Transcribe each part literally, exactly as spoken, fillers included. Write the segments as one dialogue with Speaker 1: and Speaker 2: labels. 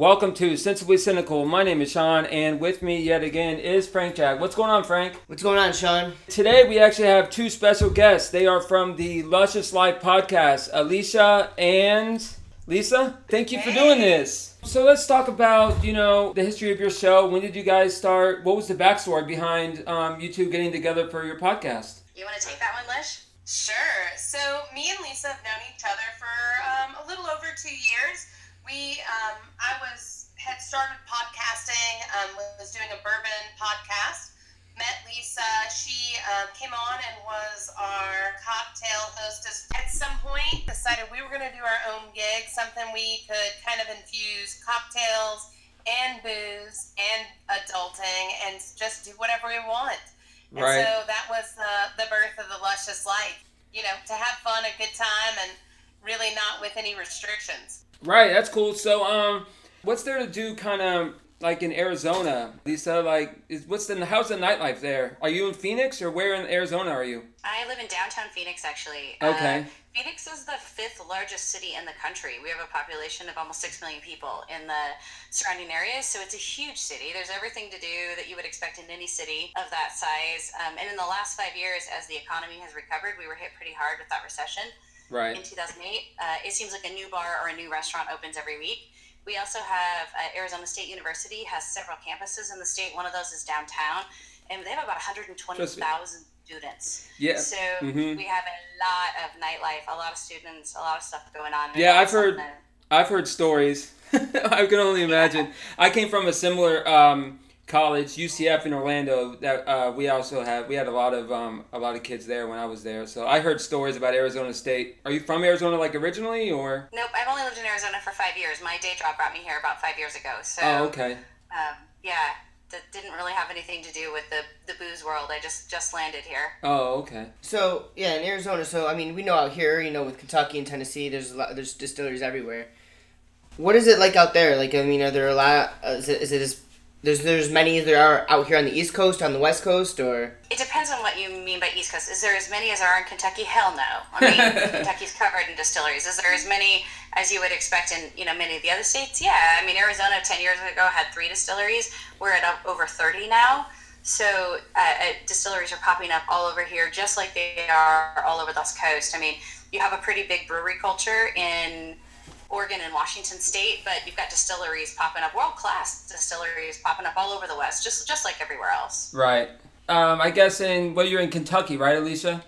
Speaker 1: Welcome to Sensibly Cynical. My name is Sean, and with me yet again is Frank Jack. What's going on, Frank?
Speaker 2: What's going on, Sean?
Speaker 1: Today we actually have two special guests. They are from the Luscious Life podcast, Alicia and Lisa. Thank you for doing this. So let's talk about, you know, the history of your show. When did you guys start? What was the backstory behind um, you two getting together for your podcast?
Speaker 3: You want to take that one, Lish?
Speaker 4: Sure. So me and Lisa have known each other for um, a little over two years. We, um, I was, had started podcasting, um, was doing a bourbon podcast, met Lisa. She um, came on and was our cocktail hostess. At some point, decided we were going to do our own gig, something we could kind of infuse cocktails and booze and adulting and just do whatever we want. And
Speaker 1: Right.
Speaker 4: so that was uh, the birth of the Luscious Life. You know, to have fun, a good time, and really not with any restrictions.
Speaker 1: Right, that's cool. So, um, what's there to do kind of like in Arizona, Lisa? Like, is, what's the, how's the nightlife there? Are you in Phoenix or where in Arizona are you?
Speaker 3: I live in downtown Phoenix, actually.
Speaker 1: Okay.
Speaker 3: Uh, Phoenix is the fifth largest city in the country. We have a population of almost six million people in the surrounding areas, so it's a huge city. There's everything to do that you would expect in any city of that size. Um, and in the last five years, as the economy has recovered, we were hit pretty hard with that recession.
Speaker 1: Right.
Speaker 3: In two thousand eight, uh, it seems like a new bar or a new restaurant opens every week. We also have uh, Arizona State University has several campuses in the state. One of those is downtown, and they have about one hundred twenty thousand students.
Speaker 1: Yeah.
Speaker 3: So
Speaker 1: mm-hmm.
Speaker 3: we have a lot of nightlife, a lot of students, a lot of stuff going on.
Speaker 1: Yeah, I've heard.
Speaker 3: Something.
Speaker 1: I've heard stories. I can only imagine. I came from a similar um, college, U C F in Orlando. That uh, we also had. We had a lot of um, a lot of kids there when I was there. So I heard stories about Arizona State. Are you from Arizona, like originally, or?
Speaker 3: Nope, I've only lived in Arizona for five years. My day job brought me here about five years ago. So.
Speaker 1: Oh, okay.
Speaker 3: Um, yeah, that didn't really have anything to do with the the booze world. I just just landed here.
Speaker 1: Oh, okay.
Speaker 2: So yeah, in Arizona. So I mean, we know out here, you know, with Kentucky and Tennessee, there's a lot, there's distilleries everywhere. What is it like out there? Like, I mean, are there a lot? Uh, is it is it as there's there's many as there are out here on the East Coast, on the West Coast, or?
Speaker 3: It depends on what you mean by East Coast. Is there as many as there are in Kentucky? Hell no. I mean, Kentucky's covered in distilleries. Is there as many as you would expect in, you know, many of the other states? Yeah. I mean, Arizona ten years ago had three distilleries. We're at up over thirty now. So uh, uh, distilleries are popping up all over here, just like they are all over the West Coast. I mean, you have a pretty big brewery culture in Oregon and Washington State, but you've got distilleries popping up, world-class distilleries popping up all over the West, just just like everywhere else.
Speaker 1: Right. Um, I guess in, well, you're in Kentucky, right, Alicia?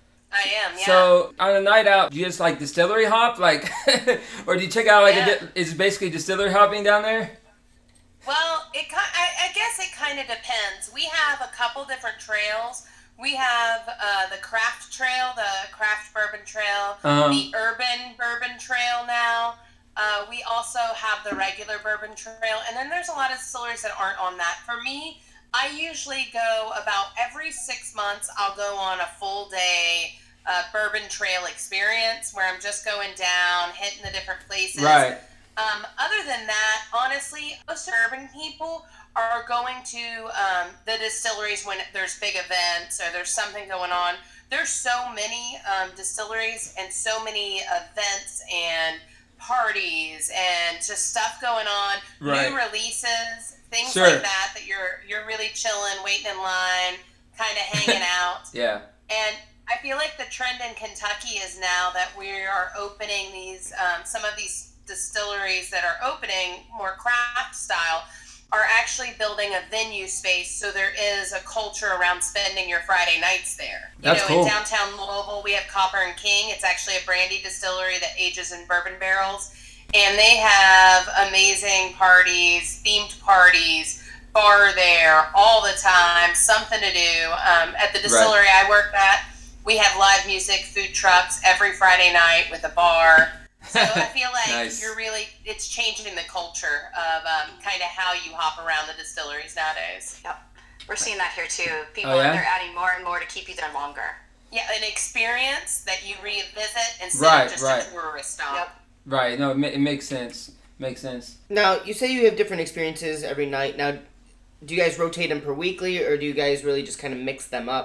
Speaker 4: I am, yeah.
Speaker 1: So on a night out, do you just like distillery hop, like, or do you check out like
Speaker 4: Yeah.
Speaker 1: a, di- is it basically distillery hopping down there?
Speaker 4: Well, it ki- I, I guess it kind of depends. We have a couple different trails. We have uh, the craft trail, the craft bourbon trail,
Speaker 1: Uh-huh.
Speaker 4: the urban bourbon trail now. Uh, we also have the regular bourbon trail. And then there's a lot of distilleries that aren't on that. For me, I usually go about every six months, I'll go on a full day uh, bourbon trail experience where I'm just going down, hitting the different places.
Speaker 1: Right.
Speaker 4: Um, other than that, honestly, most urban people are going to um, the distilleries when there's big events or there's something going on. There's so many um, distilleries and so many events and parties and just stuff going on,
Speaker 1: Right.
Speaker 4: new releases, things
Speaker 1: Sure.
Speaker 4: like that, that you're you're really chilling, waiting in line, kind of hanging out.
Speaker 1: Yeah.
Speaker 4: And I feel like the trend in Kentucky is now that we are opening these, um, some of these distilleries that are opening more craft style are actually building a venue space, so there is a culture around spending your Friday nights there. You
Speaker 1: That's
Speaker 4: know,
Speaker 1: cool.
Speaker 4: in downtown Louisville, we have Copper and King. It's actually a brandy distillery that ages in bourbon barrels, and they have amazing parties, themed parties, bar there all the time, something to do. Um, at the distillery I work at, we have live music, food trucks every Friday night with a bar. So I feel like
Speaker 1: Nice.
Speaker 4: you're really, it's changing the culture of um, kind of how you hop around the distilleries nowadays.
Speaker 3: Yep. We're seeing that here too. People,
Speaker 1: Oh, yeah?
Speaker 3: they're adding more and more to keep you there longer.
Speaker 4: Yeah, an experience that you revisit instead
Speaker 1: Right,
Speaker 4: of just
Speaker 1: right.
Speaker 4: a tourist stop.
Speaker 3: Yep.
Speaker 1: Right. No, it, ma- it makes sense. Makes sense.
Speaker 2: Now you say you have different experiences every night. Now, do you guys rotate them per weekly, or do you guys really just kind of mix them up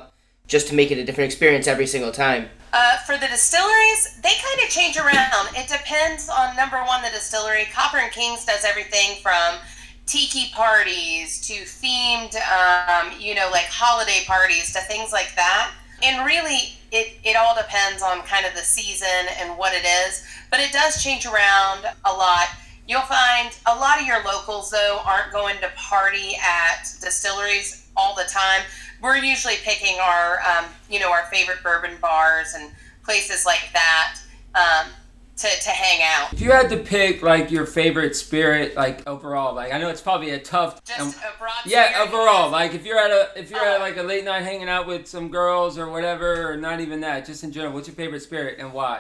Speaker 2: just to make it a different experience every single time?
Speaker 4: Uh, for the distilleries, they kind of change around. It depends on, number one, the distillery. Copper and Kings does everything from tiki parties to themed, um, you know, like holiday parties to things like that. And really, it, it all depends on kind of the season and what it is. But it does change around a lot. You'll find a lot of your locals, though, aren't going to party at distilleries all the time. We're usually picking our, um, you know, our favorite bourbon bars and places like that um, to, to hang out.
Speaker 1: If you had to pick, like, your favorite spirit, like, overall, like, I know it's probably a tough...
Speaker 4: Just
Speaker 1: um,
Speaker 4: a broad
Speaker 1: yeah,
Speaker 4: spirit,
Speaker 1: overall,
Speaker 4: yes.
Speaker 1: like, if you're at a, if you're
Speaker 4: Uh,
Speaker 1: at, like, a late night hanging out with some girls or whatever, or not even that, just in general, what's your favorite spirit and why?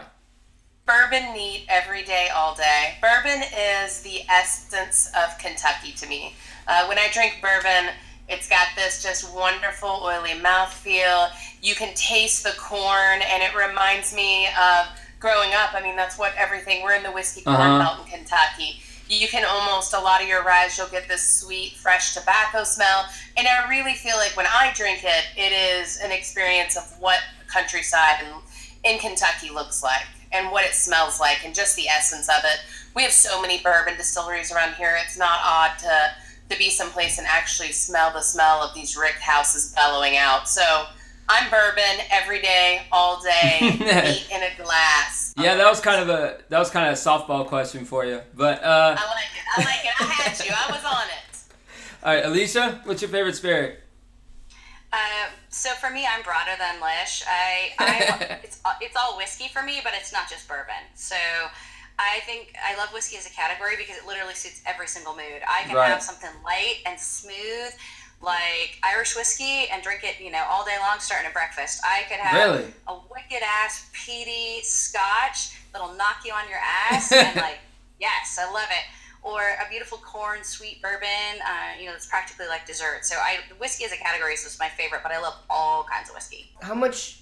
Speaker 4: Bourbon neat every day, all day. Bourbon is the essence of Kentucky to me. Uh, when I drink bourbon, it's got this just wonderful oily mouthfeel. You can taste the corn, and it reminds me of growing up. I mean, that's what everything, we're in the whiskey corn
Speaker 1: Uh-huh.
Speaker 4: belt in Kentucky. You can almost, a lot of your rye, you'll get this sweet, fresh tobacco smell. And I really feel like when I drink it, it is an experience of what countryside in, in Kentucky looks like and what it smells like and just the essence of it. We have so many bourbon distilleries around here. It's not odd to, to be someplace and actually smell the smell of these rick houses bellowing out. So I'm bourbon every day, all day, neat in a glass.
Speaker 1: Yeah, that was kind of a that was kind of a softball question for you, but uh.
Speaker 4: I like it. I like it. I had you. I was on it.
Speaker 1: All right, Alicia, what's your favorite spirit?
Speaker 3: Uh, so for me, I'm broader than Lish. I, I it's it's all whiskey for me, but it's not just bourbon. So I think I love whiskey as a category because it literally suits every single mood. I can
Speaker 1: Right.
Speaker 3: have something light and smooth, like Irish whiskey, and drink it, you know, all day long, starting at breakfast. I could have
Speaker 1: Really?
Speaker 3: a wicked ass peaty Scotch that'll knock you on your ass, and like, yes, I love it. Or a beautiful corn sweet bourbon, uh, you know, it's practically like dessert. So I whiskey as a category is just my favorite, but I love all kinds of whiskey.
Speaker 2: How much,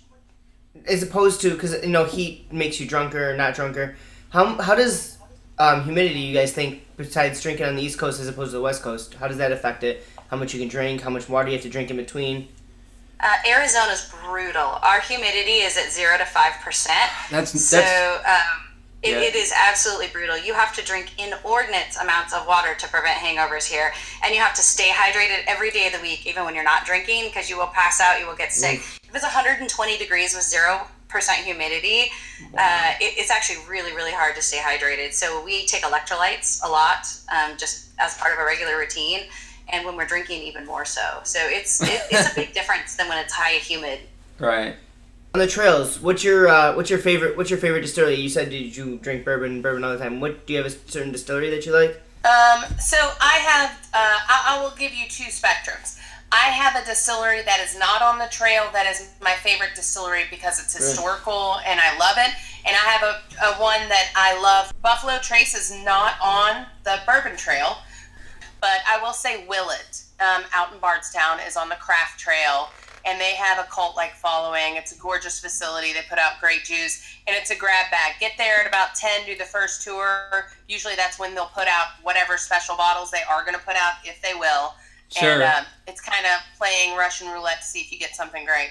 Speaker 2: as opposed to, because, you know, heat makes you drunker or not drunker, how how does um, humidity, you guys think, besides drinking on the East Coast as opposed to the West Coast, how does that affect it? How much you can drink, how much water you have to drink in between?
Speaker 3: Uh, Arizona's brutal. Our humidity is at zero to five percent.
Speaker 1: That's
Speaker 3: So
Speaker 1: that's
Speaker 3: um, it,
Speaker 1: Yeah.
Speaker 3: it is absolutely brutal. You have to drink inordinate amounts of water to prevent hangovers here, and you have to stay hydrated every day of the week, even when you're not drinking, because you will pass out, you will get sick. If it's one hundred twenty degrees with zero percent humidity, uh, it, it's actually really, really hard to stay hydrated. So we take electrolytes a lot, um, just as part of a regular routine, and when we're drinking, even more so. So it's it, it's a big difference than when it's high and humid.
Speaker 1: right.
Speaker 2: On the trails, what's your uh, what's your favorite what's your favorite distillery? You said did you drink bourbon bourbon all the time? What do you have a certain distillery that you like?
Speaker 4: Um, so I have, uh, I, I will give you two spectrums. I have a distillery that is not on the trail that is my favorite distillery because it's historical and I love it. And I have a, a one that I love. Buffalo Trace is not on the bourbon trail, but I will say Willet um, out in Bardstown is on the craft trail. And they have a cult-like following. It's a gorgeous facility. They put out great juice, and it's a grab bag. Get there at about ten, do the first tour. Usually that's when they'll put out whatever special bottles they are going to put out, if they will.
Speaker 1: Sure.
Speaker 4: And um, it's kind of playing Russian roulette to see if you get something great.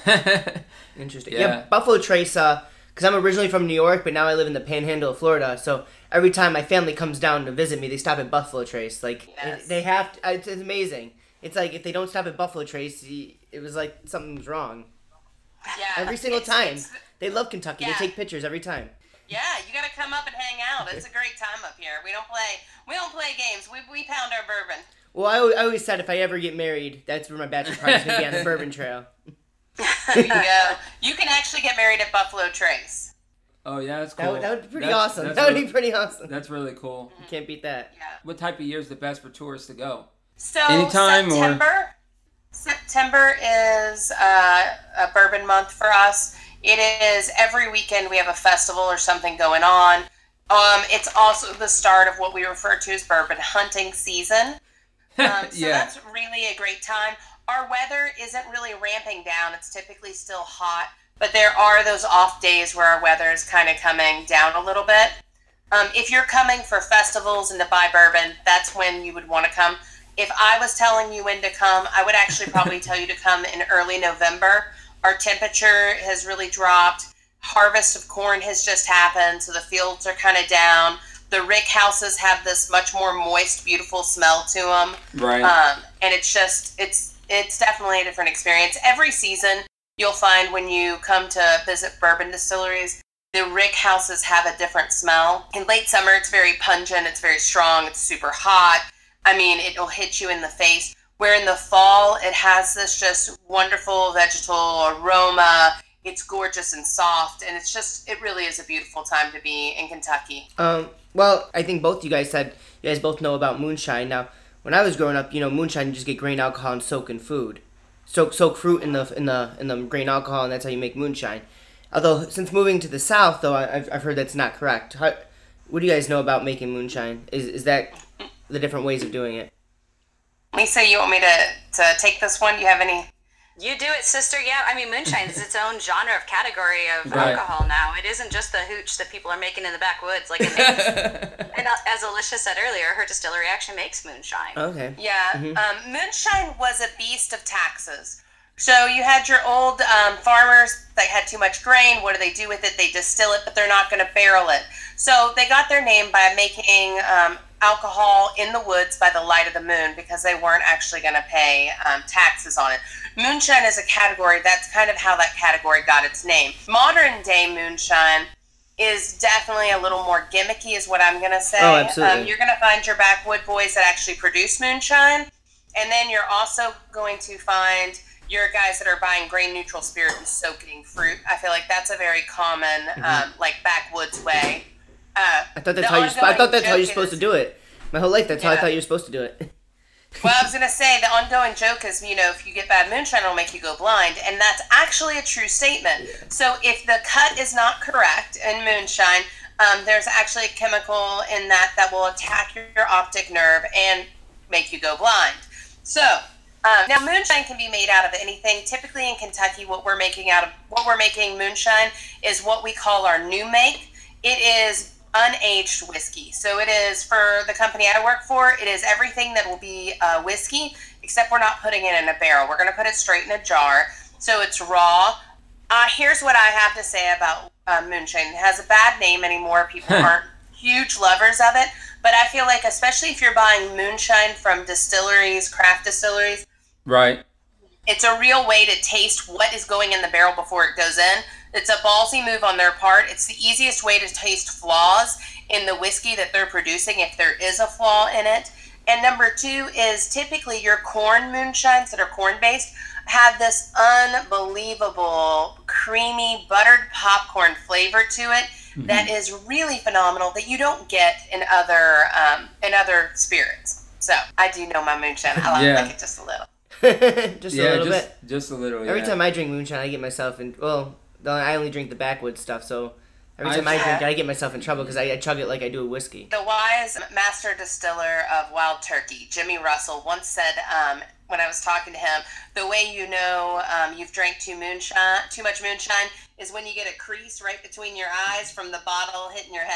Speaker 2: Interesting.
Speaker 1: Yeah.
Speaker 2: Yeah, Buffalo Trace, uh, because I'm originally from New York, but now I live in the panhandle of Florida, so every time my family comes down to visit me, they stop at Buffalo Trace. Like,
Speaker 4: Yes.
Speaker 2: it- they have to, it's, it's amazing. It's like, if they don't stop at Buffalo Trace, you- it was like something's wrong.
Speaker 4: Yeah.
Speaker 2: Every single
Speaker 4: It's-
Speaker 2: time.
Speaker 4: it's-
Speaker 2: They love Kentucky.
Speaker 4: Yeah.
Speaker 2: They take pictures every time.
Speaker 4: yeah, you got to come up and hang out. It's a great time up here. We don't play. We don't play games. We we pound our bourbon.
Speaker 2: Well, I, al- I always said if I ever get married, that's where my bachelor party's going to be, on the Bourbon Trail.
Speaker 4: There you go. You can actually get married at Buffalo Trace.
Speaker 1: Oh yeah, that's
Speaker 2: That,
Speaker 1: cool.
Speaker 2: would, that would be pretty
Speaker 1: That's-
Speaker 2: awesome.
Speaker 1: That's
Speaker 2: That would
Speaker 1: really,
Speaker 2: be pretty awesome.
Speaker 1: that's really cool.
Speaker 2: You can't beat that.
Speaker 4: Yeah.
Speaker 1: What type of year is the best for tourists to go?
Speaker 4: So
Speaker 1: Anytime or-
Speaker 4: September. September is uh, a bourbon month for us. It is every weekend we have a festival or something going on. Um, it's also the start of what we refer to as bourbon hunting season. Um, so
Speaker 1: Yeah.
Speaker 4: that's really a great time. Our weather isn't really ramping down. It's typically still hot, but there are those off days where our weather is kind of coming down a little bit. Um, if you're coming for festivals and to buy bourbon, that's when you would want to come. If I was telling you when to come, I would actually probably tell you to come in early November. our temperature has really dropped. Harvest of corn has just happened, so the fields are kind of down. The rick houses have this much more moist, beautiful smell to them.
Speaker 1: Right.
Speaker 4: Um, and it's just, it's it's definitely a different experience. Every season, you'll find when you come to visit bourbon distilleries, the rick houses have a different smell. In late summer, it's very pungent, it's very strong, it's super hot. I mean, it'll hit you in the face. Where in the fall, it has this just wonderful vegetal aroma. It's gorgeous and soft, and it's just, it really is a beautiful time to be in Kentucky.
Speaker 2: Um, well, I think both you guys said, you guys both know about moonshine. Now, when I was growing up, you know, moonshine, you just get grain alcohol and soak in food. Soak, soak fruit in the, in the, in the grain alcohol, and that's how you make moonshine. Although, since moving to the South, though, I've, I've heard that's not correct. How, what do you guys know about making moonshine? Is, is that the different ways of doing it?
Speaker 4: Lisa, you want me to, to take this one? Do you have any?
Speaker 3: You do it, sister. Yeah, I mean, moonshine is its own genre of category of
Speaker 1: Right.
Speaker 3: alcohol now. It isn't just the hooch that people are making in the backwoods. Like, it makes, and as Alicia said earlier, her distillery actually makes moonshine.
Speaker 2: Okay.
Speaker 4: Yeah. Um, moonshine was a beast of taxes. So you had your old um, farmers that had too much grain. What do they do with it? They distill it, but they're not going to barrel it. So they got their name by making um, alcohol in the woods by the light of the moon because they weren't actually going to pay um, taxes on it. Moonshine is a category. That's kind of how that category got its name. Modern day moonshine is definitely a little more gimmicky is what I'm going to say.
Speaker 2: Oh, absolutely.
Speaker 4: Um, you're going to find your backwood boys that actually produce moonshine. And then you're also going to find your guys that are buying grain neutral spirit and soaking fruit. I feel like that's a very common, um, like backwoods way. Uh,
Speaker 2: I thought that's
Speaker 4: the
Speaker 2: how you're. Sp- I thought that's how
Speaker 4: ongoing
Speaker 2: you're
Speaker 4: joke
Speaker 2: supposed to
Speaker 4: is-
Speaker 2: do it. My whole life, that's how I
Speaker 4: Yeah.
Speaker 2: thought you were supposed to do it.
Speaker 4: Well, I was going to say the ongoing joke is, you know, if you get bad moonshine, it'll make you go blind. And that's actually a true statement. So if the cut is not correct in moonshine, um, there's actually a chemical in that that will attack your, your optic nerve and make you go blind. So um, now moonshine can be made out of anything. Typically in Kentucky, what we're making out of what we're making moonshine is what we call our new make. It is unaged whiskey. So it is, for the company I work for, it is everything that will be uh, whiskey, except we're not putting it in a barrel. We're going to put it straight in a jar. So it's raw. Uh, here's what I have to say about uh, moonshine. It has a bad name anymore. People aren't huge lovers of it. But I feel like, especially if you're buying moonshine from distilleries, craft distilleries,
Speaker 1: Right.
Speaker 4: it's a real way to taste what is going in the barrel before it goes in. It's a ballsy move on their part. It's the easiest way to taste flaws in the whiskey that they're producing if there is a flaw in it. And number two is typically your corn moonshines that are corn-based have this unbelievable, creamy, buttered popcorn flavor to it mm-hmm. that is really phenomenal that you don't get in other um, in other spirits. So I do know my moonshine. I like,
Speaker 1: Yeah.
Speaker 4: like it just a little.
Speaker 2: just
Speaker 1: yeah,
Speaker 2: a little
Speaker 1: just,
Speaker 2: bit.
Speaker 1: just a little.
Speaker 2: Every
Speaker 1: yeah.
Speaker 2: time I drink moonshine, I get myself in. Well, I only drink the backwoods stuff, so every time I,
Speaker 1: I-
Speaker 2: drink it, I get myself in trouble because I, I chug it like I do a whiskey.
Speaker 4: The wise master distiller of Wild Turkey, Jimmy Russell, once said, um, when I was talking to him, the way you know um, you've drank too moonshine, too much moonshine, is when you get a crease right between your eyes from the bottle hitting your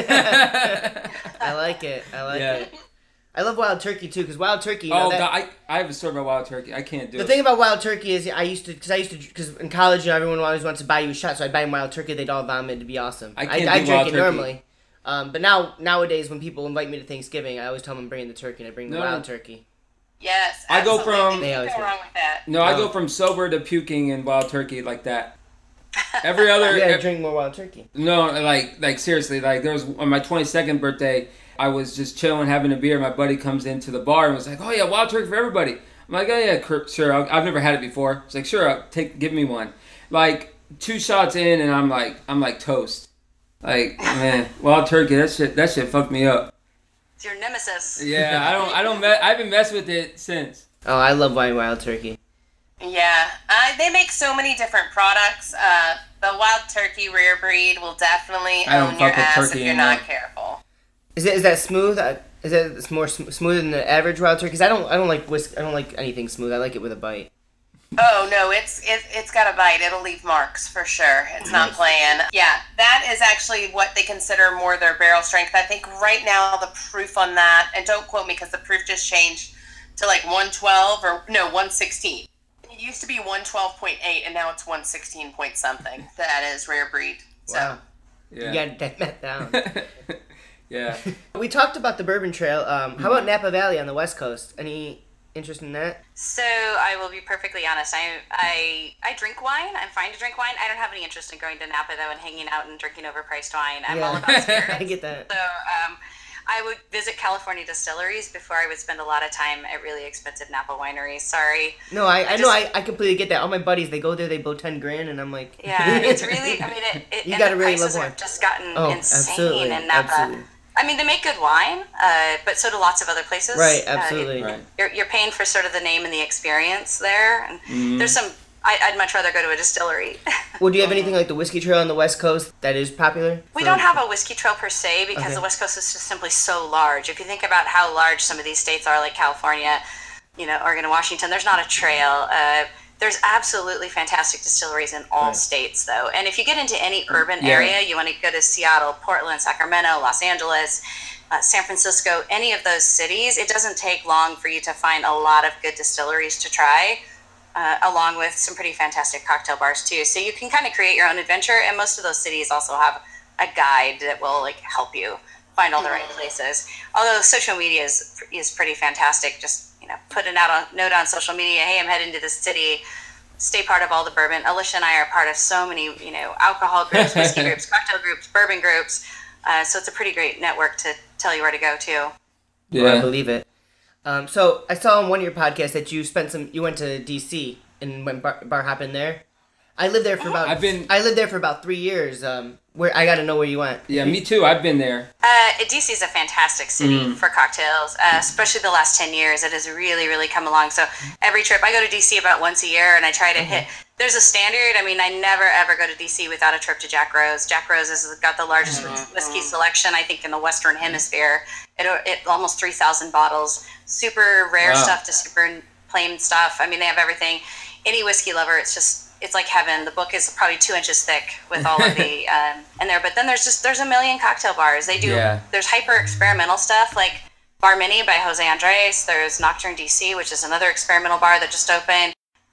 Speaker 4: head.
Speaker 2: I like it. I like
Speaker 1: Yeah.
Speaker 2: it. I love Wild Turkey too, because Wild Turkey. You know,
Speaker 1: Oh
Speaker 2: that,
Speaker 1: God, I, I have a story about wild turkey. I can't do
Speaker 2: the
Speaker 1: it.
Speaker 2: thing about Wild Turkey is I used to, because I used to, because in college, you know, everyone always wants to buy you a shot, so I'd buy them Wild Turkey. They'd all vomit. It'd be awesome.
Speaker 1: I can't
Speaker 2: I, I
Speaker 1: do
Speaker 2: drink
Speaker 1: Wild
Speaker 2: it
Speaker 1: Turkey.
Speaker 2: normally, um, but now nowadays when people invite me to Thanksgiving, I always tell them I'm bringing the turkey, and I bring the
Speaker 1: No.
Speaker 2: Wild Turkey.
Speaker 4: Yes,
Speaker 1: I go
Speaker 4: absolutely.
Speaker 1: from-
Speaker 2: They
Speaker 4: There's
Speaker 2: always
Speaker 4: nothing
Speaker 2: do.
Speaker 4: wrong with that.
Speaker 1: No, I
Speaker 2: Oh.
Speaker 1: go from sober to puking in wild turkey like that. Every other,
Speaker 2: You gotta
Speaker 1: ev-
Speaker 2: drink more Wild Turkey.
Speaker 1: no, like, like seriously, like there was on my twenty-second birthday, I was just chilling, having a beer. My buddy comes into the bar and was like, "Oh yeah, wild turkey for everybody." I'm like, "Oh yeah, cur- sure. I'll, I've never had it before." It's like, "Sure, I'll take, give me one." Like two shots in, and I'm like, I'm like toast. Like man, wild turkey, that shit, that shit fucked me up.
Speaker 3: It's your nemesis.
Speaker 1: Yeah, I don't, I don't, me- I haven't messed with it since.
Speaker 2: Oh, I love Wild Wild Turkey.
Speaker 4: Yeah, uh, they make so many different products. Uh, the Wild Turkey rare breed will definitely
Speaker 1: I don't
Speaker 4: own your
Speaker 1: fuck with
Speaker 4: ass if
Speaker 1: turkey
Speaker 4: you're
Speaker 1: anymore.
Speaker 4: not careful.
Speaker 2: Is it is that smooth? Uh, Is that it's more sm- smoother than the average Wild Turkey? Because I don't I don't like whisk. I don't like anything smooth. I like it with a bite.
Speaker 4: Oh no, it's it, it's got a bite. It'll leave marks for sure. It's not playing. Yeah, that is actually what they consider more their barrel strength. I think right now the proof on that, and don't quote me because the proof just changed to like one twelve or no one sixteen. It used to be one twelve point eight, and now it's one sixteen point something. That is rare breed. So.
Speaker 2: Wow.
Speaker 1: Yeah.
Speaker 2: You gotta take that down.
Speaker 1: Yeah.
Speaker 2: We talked about the Bourbon Trail. Um, how about Napa Valley on the West Coast? Any interest in that?
Speaker 3: So I will be perfectly honest. I I I drink wine. I'm fine to drink wine. I don't have any interest in going to Napa though and hanging out and drinking overpriced wine. I'm
Speaker 2: Yeah.
Speaker 3: all about spirits.
Speaker 2: I get that.
Speaker 3: So um, I would visit California distilleries before I would spend a lot of time at really expensive Napa wineries. Sorry.
Speaker 2: No, I, I,
Speaker 3: I
Speaker 2: know,
Speaker 3: just-
Speaker 2: I, I completely get that. All my buddies, they go there, they blow ten grand, and I'm like...
Speaker 3: Yeah, it's really. I mean, it. it
Speaker 2: You
Speaker 3: and
Speaker 2: gotta
Speaker 3: the
Speaker 2: really
Speaker 3: prices
Speaker 2: love wine.
Speaker 3: have just gotten
Speaker 2: Oh,
Speaker 3: insane
Speaker 2: absolutely,
Speaker 3: in Napa.
Speaker 2: absolutely.
Speaker 3: I mean, they make good wine, uh, but so do lots of other places.
Speaker 2: Right,
Speaker 3: Uh,
Speaker 2: absolutely.
Speaker 3: it-
Speaker 1: Right.
Speaker 3: you're, you're paying for sort of the name and the experience there. And
Speaker 1: Mhm.
Speaker 3: there's some. I, I'd much rather go to a distillery.
Speaker 2: Well, do you have anything like the Whiskey Trail on the West Coast that is popular?
Speaker 3: We
Speaker 2: For-
Speaker 3: don't have a whiskey trail per se because
Speaker 2: Okay.
Speaker 3: the West Coast is just simply so large. If you think about how large some of these states are, like California, you know, Oregon and Washington, there's not a trail. Uh, there's absolutely fantastic distilleries in all
Speaker 2: Right.
Speaker 3: states, though. And if you get into any urban
Speaker 1: Yeah.
Speaker 3: area, you want to go to Seattle, Portland, Sacramento, Los Angeles, uh, San Francisco, any of those cities, it doesn't take long for you to find a lot of good distilleries to try. Uh, along with some pretty fantastic cocktail bars too. So you can kind of create your own adventure, and most of those cities also have a guide that will like help you find all the right places. Although social media is is pretty fantastic. Just you know, put a note on note on social media. Hey, I'm heading to this city. Stay part of all the bourbon. Alicia and I are part of so many you know alcohol groups, whiskey groups, cocktail groups, bourbon groups. Uh, so it's a pretty great network to tell you where to go to.
Speaker 2: Well, I
Speaker 1: Yeah.
Speaker 2: believe it. Um, so I saw on one of your podcasts that you spent some. You went to D C and went bar, bar hopping there. I lived there for about.
Speaker 1: I've been-
Speaker 2: I lived there for about three years. Um, where I got to know where you went.
Speaker 1: Yeah, me too. I've been there.
Speaker 3: Uh, D C is a fantastic city
Speaker 1: Mm.
Speaker 3: for cocktails, uh, especially the last ten years. It has really, really come along. So every trip, I go to D C about once a year, and I try to hit. There's a standard. I mean, I never ever go to D C without a trip to Jack Rose. Jack Rose has got the largest whiskey selection, I think, in the Western Hemisphere. It, it almost three thousand bottles, super rare
Speaker 1: Wow.
Speaker 3: stuff to super plain stuff. I mean, they have everything. Any whiskey lover, it's just it's like heaven. The book is probably two inches thick with all of the um, in there. But then there's just there's a million cocktail bars. They do
Speaker 1: Yeah.
Speaker 3: there's hyper experimental stuff like Bar Mini by Jose Andres. There's Nocturne D C, which is another experimental bar that just opened.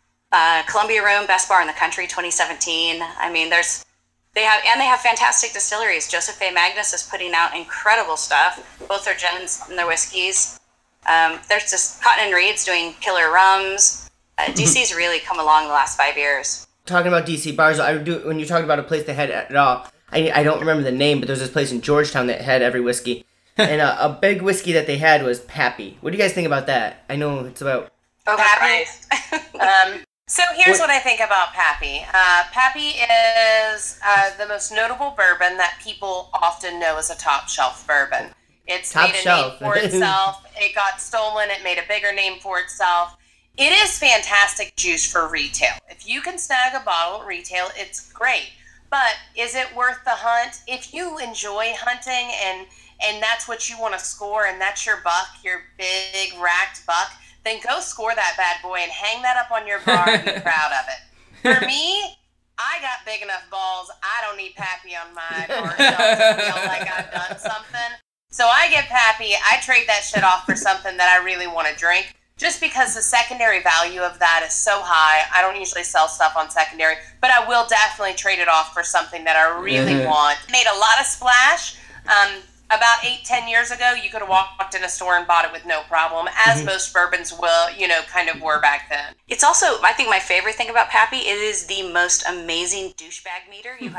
Speaker 3: Uh, Columbia Room, best bar in the country, twenty seventeen. I mean, there's they have and they have fantastic distilleries. Joseph A. Magnus is putting out incredible stuff. Both their gins and their whiskeys. Um, there's just Cotton and Reed's doing killer rums. Uh, D C's really come along the last five years.
Speaker 2: Talking about D C bars, I do when you talked about a place that had it all. I I don't remember the name, but there's this place in Georgetown that had every whiskey, and a, a big whiskey that they had was Pappy. What do you guys think about that? I know it's about.
Speaker 3: Overpriced.
Speaker 4: Um, so here's
Speaker 2: What-
Speaker 4: what I think about Pappy. Uh, Pappy is uh, the most notable bourbon that people often know as a top shelf bourbon. It's
Speaker 2: Top
Speaker 4: made a
Speaker 2: shelf.
Speaker 4: name for itself. It got stolen. It made a bigger name for itself. It is fantastic juice for retail. If you can snag a bottle at retail, it's great. But is it worth the hunt? If you enjoy hunting and and that's what you want to score and that's your buck, your big racked buck, then go score that bad boy and hang that up on your bar and be proud of it. For me, I got big enough balls. I don't need Pappy on my bar shelf to feel like I've done something. So I get Pappy. I trade that shit off for something that I really want to drink. Just because the secondary value of that is so high. I don't usually sell stuff on secondary, but I will definitely trade it off for something that I really
Speaker 1: Mhm.
Speaker 4: want. Made a lot of splash. Um, about eight, ten years ago, you could have walked in a store and bought it with no problem, as most bourbons will, you know, kind of were back then.
Speaker 3: It's also, I think, my favorite thing about Pappy. It is the most amazing douchebag meter you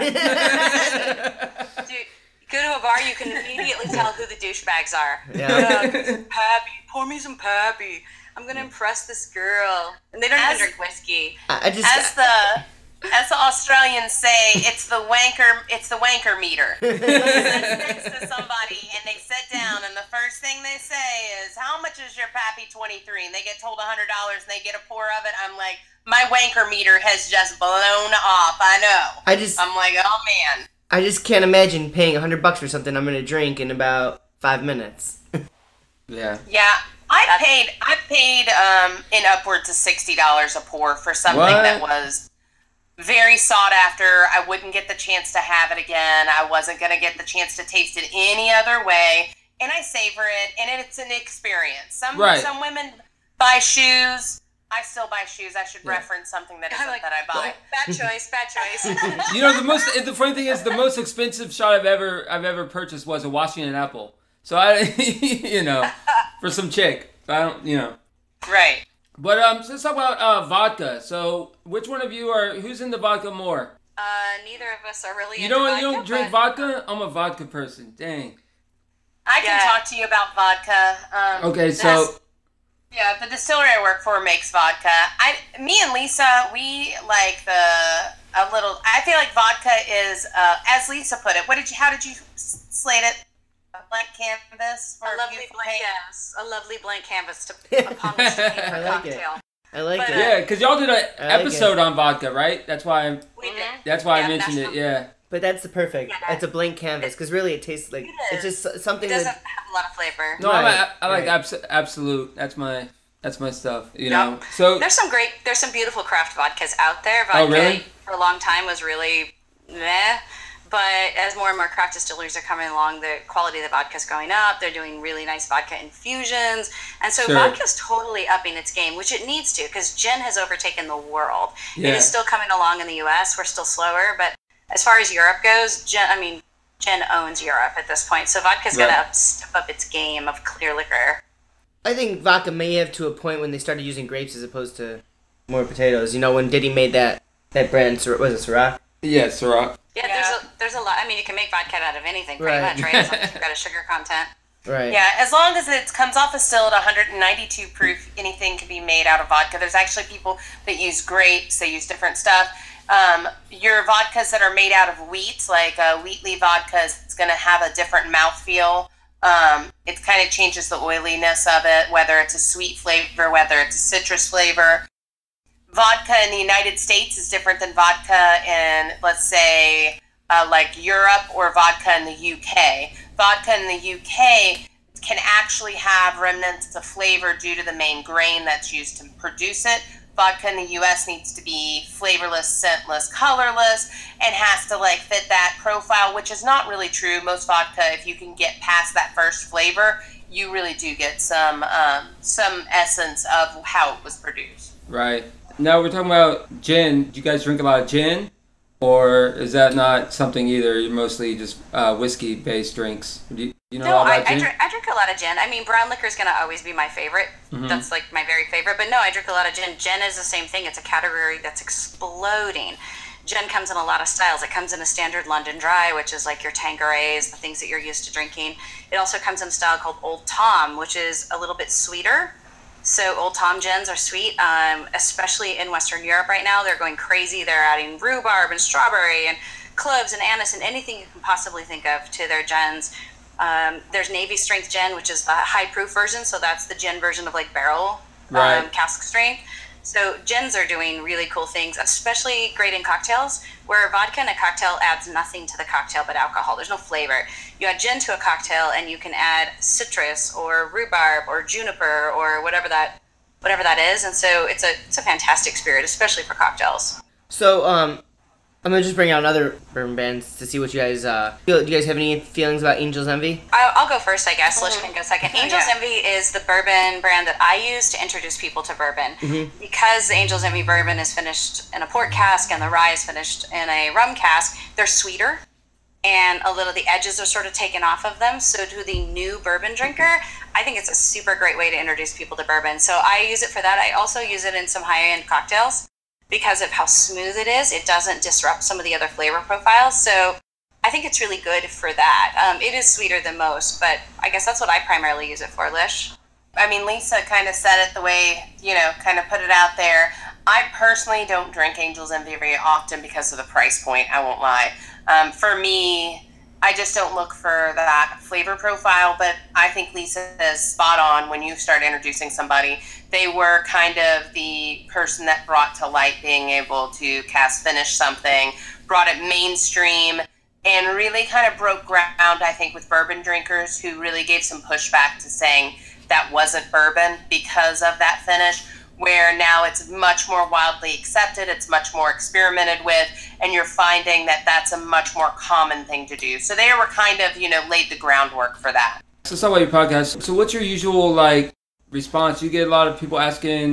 Speaker 3: have. Dude, go to a bar, you can immediately tell who the douchebags are.
Speaker 2: Yeah.
Speaker 3: Pappy, pour me some Pappy. I'm gonna impress this girl, and they don't
Speaker 4: As-
Speaker 3: even drink whiskey.
Speaker 2: I I just.
Speaker 4: As the as the Australians say, it's the wanker it's the wanker meter. You sit next to somebody and they sit down and the first thing they say is, "How much is your Pappy twenty-three?" And they get told one hundred dollars and they get a pour of it. I'm like, my wanker meter has just blown off. I know.
Speaker 2: I just.
Speaker 4: I'm like, oh man.
Speaker 2: I just can't imagine paying a hundred bucks for something I'm gonna drink in about five minutes.
Speaker 1: Yeah.
Speaker 4: Yeah, I
Speaker 3: That's-
Speaker 4: paid I paid um in upwards of sixty dollars a pour for something
Speaker 1: What?
Speaker 4: that was very sought after. I wouldn't get the chance to have it again. I wasn't gonna get the chance to taste it any other way. And I savor it, and it's an experience. Some
Speaker 1: Right.
Speaker 4: some women buy shoes. I still buy shoes. I should
Speaker 1: Yeah.
Speaker 4: reference something that isn't
Speaker 3: like,
Speaker 4: that I buy.
Speaker 3: Bad choice, bad choice.
Speaker 1: You know, the most the funny thing is the most expensive shot I've ever I've ever purchased was a Washington apple. So I, you know, for some chick. I don't, you know.
Speaker 4: Right.
Speaker 1: But um, so let's talk about uh, vodka. So which one of you are who's into vodka more?
Speaker 3: Uh, neither of us are really
Speaker 1: You
Speaker 3: into
Speaker 1: don't
Speaker 3: vodka,
Speaker 1: you don't drink
Speaker 3: but
Speaker 1: vodka? I'm a vodka person. Dang.
Speaker 4: I can
Speaker 3: Yeah.
Speaker 4: talk to you about vodka. Um,
Speaker 1: Okay,
Speaker 4: this-
Speaker 1: so
Speaker 4: Yeah, the distillery I work for makes vodka. I, me and Lisa, we like the a little. I feel like vodka is, uh, as Lisa put it. What did you? How did you s- slate it? A blank canvas for
Speaker 3: a
Speaker 4: a
Speaker 3: lovely
Speaker 4: beautiful
Speaker 3: blank
Speaker 4: paint.
Speaker 3: canvas, a lovely blank canvas to upon which to paint
Speaker 2: I
Speaker 3: the
Speaker 2: like it.
Speaker 3: cocktail.
Speaker 2: I like
Speaker 3: But,
Speaker 2: it.
Speaker 3: uh,
Speaker 1: yeah, because y'all did an
Speaker 2: I like
Speaker 1: episode on vodka, right? That's why I'm.
Speaker 3: We did.
Speaker 1: That's why I
Speaker 3: Yeah,
Speaker 1: mentioned it.
Speaker 3: national-
Speaker 1: Yeah.
Speaker 2: But that's the perfect.
Speaker 3: Yeah.
Speaker 2: It's a blank canvas because really it tastes like
Speaker 3: It
Speaker 2: it's
Speaker 3: is.
Speaker 2: just something
Speaker 3: It doesn't
Speaker 2: that.
Speaker 3: have a lot of flavor.
Speaker 1: No, I'm a,
Speaker 2: Right,
Speaker 1: I like
Speaker 2: right.
Speaker 1: abs- absolute. That's my that's my stuff. You
Speaker 3: Yep.
Speaker 1: know. So
Speaker 3: There's some great, there's some beautiful craft vodkas out there. Vodka
Speaker 1: Oh, really?
Speaker 3: for a long time was really meh, but as more and more craft distilleries are coming along, the quality of the vodka is going up. They're doing really nice vodka infusions, and so
Speaker 1: Sure.
Speaker 3: vodka's totally upping its game, which it needs to, because gin has overtaken the world. It
Speaker 1: Yeah.
Speaker 3: is still coming along in the U S. We're still slower, but as far as Europe goes, gin, I mean, gin owns Europe at this point. So vodka's
Speaker 1: Right.
Speaker 3: gonna up, step up its game of clear liquor.
Speaker 2: I think vodka may have to a point when they started using grapes as opposed to more potatoes. You know, when Diddy made that that brand, Sir- was it Syrah?
Speaker 1: yeah, Ciroc.
Speaker 3: Yeah,
Speaker 4: Yeah.
Speaker 3: there's a there's a lot. I mean, you can make vodka out of anything, pretty
Speaker 2: Right.
Speaker 3: much, right? As long as you've got a sugar content.
Speaker 2: Right.
Speaker 4: Yeah, as long as it comes off a still at one hundred ninety-two proof, anything can be made out of vodka. There's actually people that use grapes, they use different stuff. Um, your vodkas that are made out of wheat, like uh, Wheatley vodka, is going to have a different mouthfeel. Um, it kind of changes the oiliness of it, whether it's a sweet flavor, whether it's a citrus flavor. Vodka in the United States is different than vodka in, let's say, uh, like Europe or vodka in the U K. Vodka in the U K can actually have remnants of flavor due to the main grain that's used to produce it. Vodka in the U S needs to be flavorless, scentless, colorless, and has to like fit that profile, which is not really true. Most vodka, if you can get past that first flavor, you really do get some um, some essence of how it was produced.
Speaker 1: Right. Now we're talking about gin. Do you guys drink a lot of gin, or is that not something either? You're mostly just uh, whiskey-based drinks. Do you, you know
Speaker 3: No,
Speaker 1: all
Speaker 3: I,
Speaker 1: about
Speaker 3: I,
Speaker 1: gin?
Speaker 3: drink, I drink a lot of gin. I mean, brown liquor is going to always be my favorite.
Speaker 1: Mhm.
Speaker 3: That's like my very favorite. But no, I drink a lot of gin. Gin is the same thing. It's a category that's exploding. Gin comes in a lot of styles. It comes in a standard London Dry, which is like your Tanquerays, the things that you're used to drinking. It also comes in a style called Old Tom, which is a little bit sweeter. So Old Tom gins are sweet, um, especially in Western Europe right now. They're going crazy. They're adding rhubarb and strawberry and cloves and anise and anything you can possibly think of to their gins. Um, there's Navy Strength Gin, which is the high proof version. So that's the gin version of like barrel
Speaker 1: Right.
Speaker 3: um, cask strength. So gins are doing really cool things, especially great in cocktails, where vodka in a cocktail adds nothing to the cocktail but alcohol. There's no flavor. You add gin to a cocktail and you can add citrus or rhubarb or juniper or whatever that whatever that is. And so it's a it's a fantastic spirit, especially for cocktails.
Speaker 2: So, um, I'm gonna just bring out another bourbon bands to see what you guys uh feel. Do you guys have any feelings about Angel's Envy?
Speaker 3: I'll, I'll go first, I guess. Lish can go second.
Speaker 4: Oh,
Speaker 3: Angel's
Speaker 4: yeah.
Speaker 3: Envy is the bourbon brand that I use to introduce people to bourbon. Because the Angel's Envy bourbon is finished in a port cask and the rye is finished in a rum cask, they're sweeter and a little the edges are sort of taken off of them. So to the new bourbon drinker, I think it's a super great way to introduce people to bourbon. So I use it for that. I also use it in some high-end cocktails because of how smooth it is. It doesn't disrupt some of the other flavor profiles. So I think it's really good for that. Um, it is sweeter than most, but I guess that's what I primarily use it for, Lish.
Speaker 4: I mean, Lisa kind of said it the way, you know, kind of put it out there. I personally don't drink Angel's Envy very often because of the price point, I won't lie. Um, for me, I just don't look for that flavor profile, but I think Lisa is spot on when you start introducing somebody. They were kind of the person that brought to light being able to cast finish something, brought it mainstream, and really kind of broke ground, I think, with bourbon drinkers who really gave some pushback to saying that wasn't bourbon because of that finish, where now it's much more widely accepted, it's much more experimented with, and you're finding that that's a much more common thing to do. So they were kind of, you know, laid the groundwork for that.
Speaker 1: So let's talk about your podcast. So what's your usual like response? You get a lot of people asking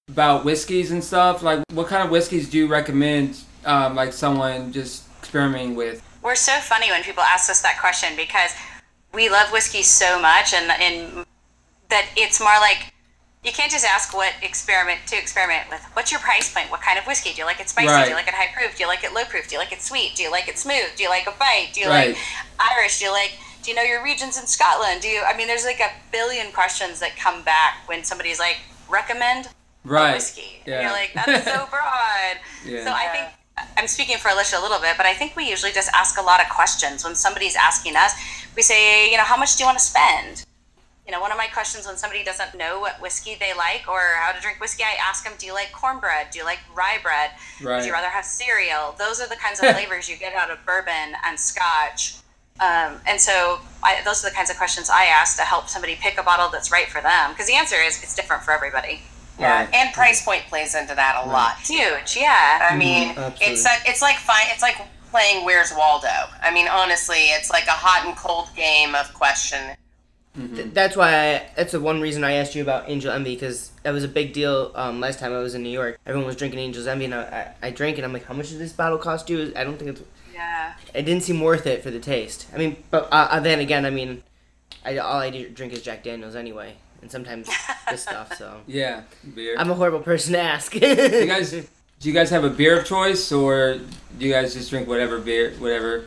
Speaker 1: about whiskeys and stuff. Like, what kind of whiskeys do you recommend, um, like someone just experimenting with?
Speaker 3: We're so funny when people ask us that question because we love whiskey so much, and and that it's more like you can't just ask what experiment to experiment with. What's your price point? What kind of whiskey? Do you like it spicy?
Speaker 1: Right.
Speaker 3: Do you like it high proof? Do you like it low proof? Do you like it sweet? Do you like it smooth? Do you like a bite? Do you
Speaker 1: Right.
Speaker 3: like Irish? Do you like do you know your regions in Scotland? Do you I mean there's like a billion questions that come back when somebody's like, recommend
Speaker 1: Right.
Speaker 3: a whiskey.
Speaker 1: Yeah.
Speaker 3: And you're like, that's so broad.
Speaker 1: Yeah.
Speaker 3: So I think I'm speaking for Alicia a little bit, but I think we usually just ask a lot of questions. When somebody's asking us, we say, you know, how much do you want to spend? You know, one of my questions when somebody doesn't know what whiskey they like or how to drink whiskey, I ask them, do you like cornbread? Do you like rye bread?
Speaker 1: Right.
Speaker 3: Would you rather have cereal? Those are the kinds of flavors you get out of bourbon and scotch. Um, and so I, those are the kinds of questions I ask to help somebody pick a bottle that's right for them. Because the answer is it's different for everybody.
Speaker 4: Yeah,
Speaker 1: Right.
Speaker 4: and price point plays into that a lot.
Speaker 3: Huge, yeah.
Speaker 4: I mean,
Speaker 2: Absolutely.
Speaker 4: it's a, it's like fine. It's like playing Where's Waldo. I mean, honestly, it's like a hot and cold game of question.
Speaker 2: Th- that's why I, that's the one reason I asked you about Angel Envy, because that was a big deal um, last time I was in New York. Everyone was drinking Angel's Envy, and I, I, I drank it. I'm like, how much does this bottle cost you? I don't think it's.
Speaker 3: Yeah.
Speaker 2: It didn't seem worth it for the taste. I mean, but uh, then again, I mean, I, all I do drink is Jack Daniels anyway, and sometimes this stuff. So
Speaker 1: Yeah, beer.
Speaker 2: I'm a horrible person to ask.
Speaker 1: do you guys do you guys have a beer of choice, or do you guys just drink whatever beer, whatever?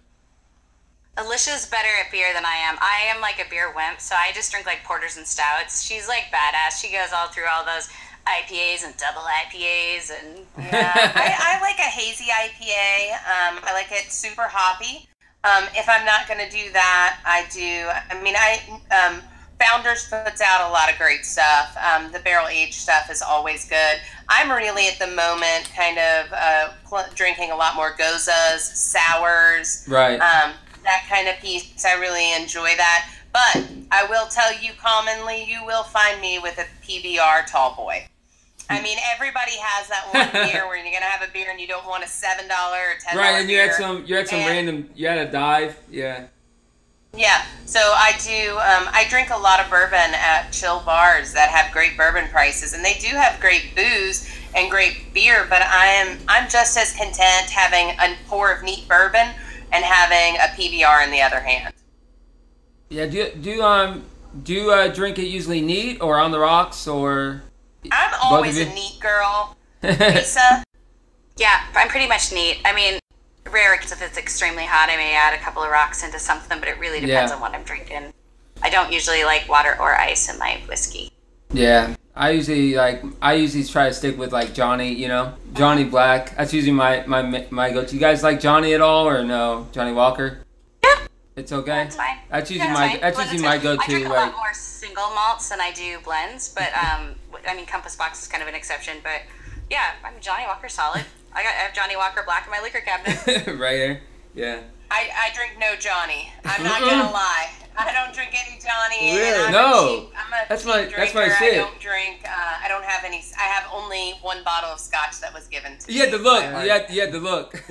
Speaker 3: Alicia's better at beer than I am. I am like a beer wimp, so I just drink like porters and stouts. She's like badass. She goes all through all those I P As and double I P As and
Speaker 4: Yeah, I, I like a hazy I P A. Um, I like it super hoppy. Um, if I'm not going to do that, I do. I mean, I um, Founders puts out a lot of great stuff. Um, the barrel aged stuff is always good. I'm really at the moment kind of uh, pl- drinking a lot more gozas, sours,
Speaker 1: Right.
Speaker 4: um, that kind of piece. I really enjoy that. But I will tell you, commonly, you will find me with a P B R tall boy. I mean, everybody has that one beer where you're gonna have a beer and you don't want a seven dollar or ten dollar
Speaker 1: Right, and you
Speaker 4: beer.
Speaker 1: had some you had some
Speaker 4: And-
Speaker 1: random you had a dive, yeah.
Speaker 4: Yeah, so I do. Um, I drink a lot of bourbon at chill bars that have great bourbon prices, and they do have great booze and great beer. But I am I'm just as content having a pour of neat bourbon and having a P B R in the other hand.
Speaker 1: Yeah, do you, do you, um do you uh, drink it usually neat or on the rocks or?
Speaker 4: I'm
Speaker 1: Both
Speaker 4: always
Speaker 1: of
Speaker 4: a
Speaker 1: you?
Speaker 4: neat girl, Lisa.
Speaker 3: yeah, I'm pretty much neat. I mean, rare if it's extremely hot, I may add a couple of rocks into something, but it really depends
Speaker 1: Yeah.
Speaker 3: on what I'm drinking. I don't usually like water or ice in my whiskey.
Speaker 1: Yeah, I usually like I usually try to stick with like Johnny, you know, Johnny Black. That's usually my my my go-to. You guys like Johnny at all or no? Johnny Walker?
Speaker 3: Yeah.
Speaker 1: It's okay.
Speaker 3: That's fine.
Speaker 1: That's usually
Speaker 3: That's
Speaker 1: my
Speaker 3: fine.
Speaker 1: that's
Speaker 3: Blends
Speaker 1: usually my
Speaker 3: is good. I
Speaker 1: go-to.
Speaker 3: drink a
Speaker 1: Like
Speaker 3: lot more single malts than I do blends, but um, I mean Compass Box is kind of an exception. But yeah, I'm Johnny Walker solid. I got I have Johnny Walker Black in my liquor cabinet.
Speaker 1: right here. Yeah.
Speaker 4: I, I drink no Johnny. I'm not
Speaker 1: Mm-mm.
Speaker 4: gonna lie. I don't drink any Johnny.
Speaker 2: Really?
Speaker 4: And I'm
Speaker 1: No.
Speaker 4: A cheap, I'm a
Speaker 1: That's
Speaker 4: cheap
Speaker 1: my-
Speaker 4: drinker.
Speaker 1: that's my shit.
Speaker 4: I don't drink. Uh, I don't have any. I have only one bottle of scotch that was given to me.
Speaker 1: You had to look.
Speaker 2: Alright.
Speaker 1: You had, you had to look.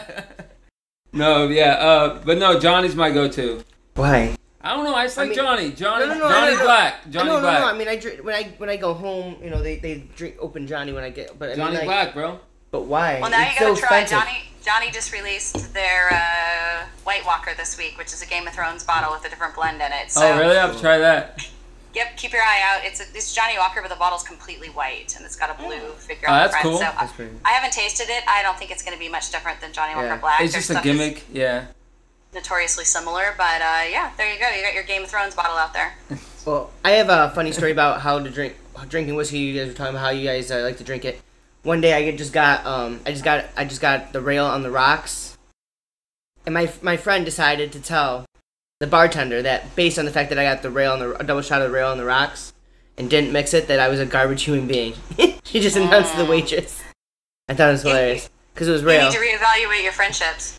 Speaker 1: no, yeah, uh, but no, Johnny's my go-to.
Speaker 2: Why?
Speaker 1: I don't know. I just
Speaker 2: I
Speaker 1: like
Speaker 2: mean-
Speaker 1: Johnny. Johnny.
Speaker 2: No, no, no,
Speaker 1: Johnny
Speaker 2: no, no.
Speaker 1: Black. Johnny
Speaker 2: no, no,
Speaker 1: Black.
Speaker 2: no. I mean, I drink when I when I go home. You know, they, they drink open Johnny when I get. But I
Speaker 1: Johnny
Speaker 2: mean, like,
Speaker 1: Black, bro.
Speaker 2: But why?
Speaker 3: Well, now
Speaker 2: It's
Speaker 3: you gotta
Speaker 2: so
Speaker 3: try
Speaker 2: expensive.
Speaker 3: Johnny. Johnny just released their uh, White Walker this week, which is a Game of Thrones bottle with a different blend in it. So,
Speaker 1: Oh, really? I have to try that.
Speaker 3: Yep, keep your eye out. It's a, it's Johnny Walker, but the bottle's completely white and it's got a blue figure
Speaker 1: Oh,
Speaker 3: on the
Speaker 1: that's
Speaker 3: front.
Speaker 1: cool.
Speaker 3: So
Speaker 2: That's
Speaker 3: I,
Speaker 2: pretty-
Speaker 3: I haven't tasted it. I don't think it's going to be much different than Johnny Walker
Speaker 2: Yeah.
Speaker 3: Black.
Speaker 1: It's
Speaker 3: Their
Speaker 1: just a
Speaker 3: stuff is
Speaker 1: gimmick. Yeah.
Speaker 3: notoriously similar, but uh, yeah, there you go. You got your Game of Thrones bottle out there.
Speaker 2: Well, I have a funny story about how to drink drinking whiskey. You guys were talking about how you guys uh, like to drink it. One day I just got um I just got I just got the rail on the rocks, and my my friend decided to tell the bartender that based on the fact that I got the rail on the a double shot of the rail on the rocks and didn't mix it, that I was a garbage human being. She just announced to the waitress. I thought it was hilarious because it was
Speaker 3: You
Speaker 2: rail.
Speaker 3: need to reevaluate your friendships.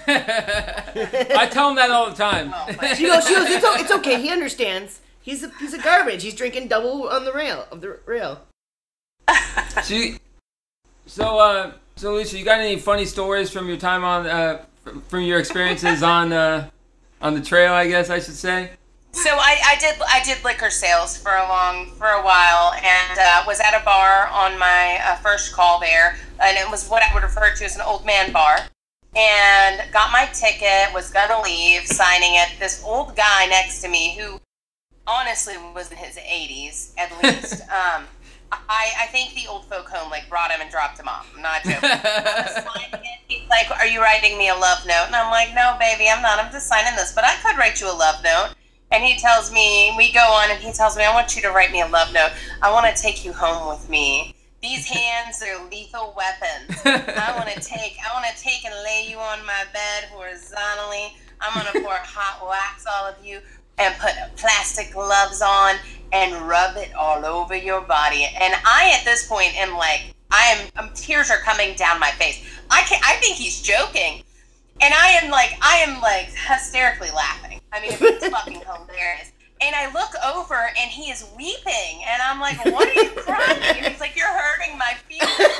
Speaker 1: I tell him that all the time.
Speaker 2: She goes, she goes, it's, o- it's okay. He understands. He's a piece of garbage. He's drinking double on the rail of the rail.
Speaker 1: She, so, uh, so Lisa, you got any funny stories from your time on, uh, from, from your experiences on, uh, on the trail? I guess I should say.
Speaker 4: So I, I did I did liquor sales for a long for a while, and uh, was at a bar on my uh, first call there, and it was what I would refer to as an old man bar. And got my ticket, was gonna leave, signing it. This old guy next to me, who honestly was in his eighties at least. um, I I think the old folk home like brought him and dropped him off. I'm not joking. I was signing it. He's like, "Are you writing me a love note?" And I'm like, "No, baby, I'm not. I'm just signing this, but I could write you a love note." And he tells me, we go on, and he tells me, "I want you to write me a love note. I want to take you home with me. These hands are lethal weapons. I want to take, I want to take and lay you on my bed horizontally. I'm gonna pour hot wax all of you and put plastic gloves on and rub it all over your body." And I, at this point, am like, I am, um, tears are coming down my face. I can I think he's joking. And I am like, I am like hysterically laughing. I mean, it's fucking hilarious. And I look over, and he is weeping, and I'm like, "What are you crying?" And he's like, "You're hurting my feelings."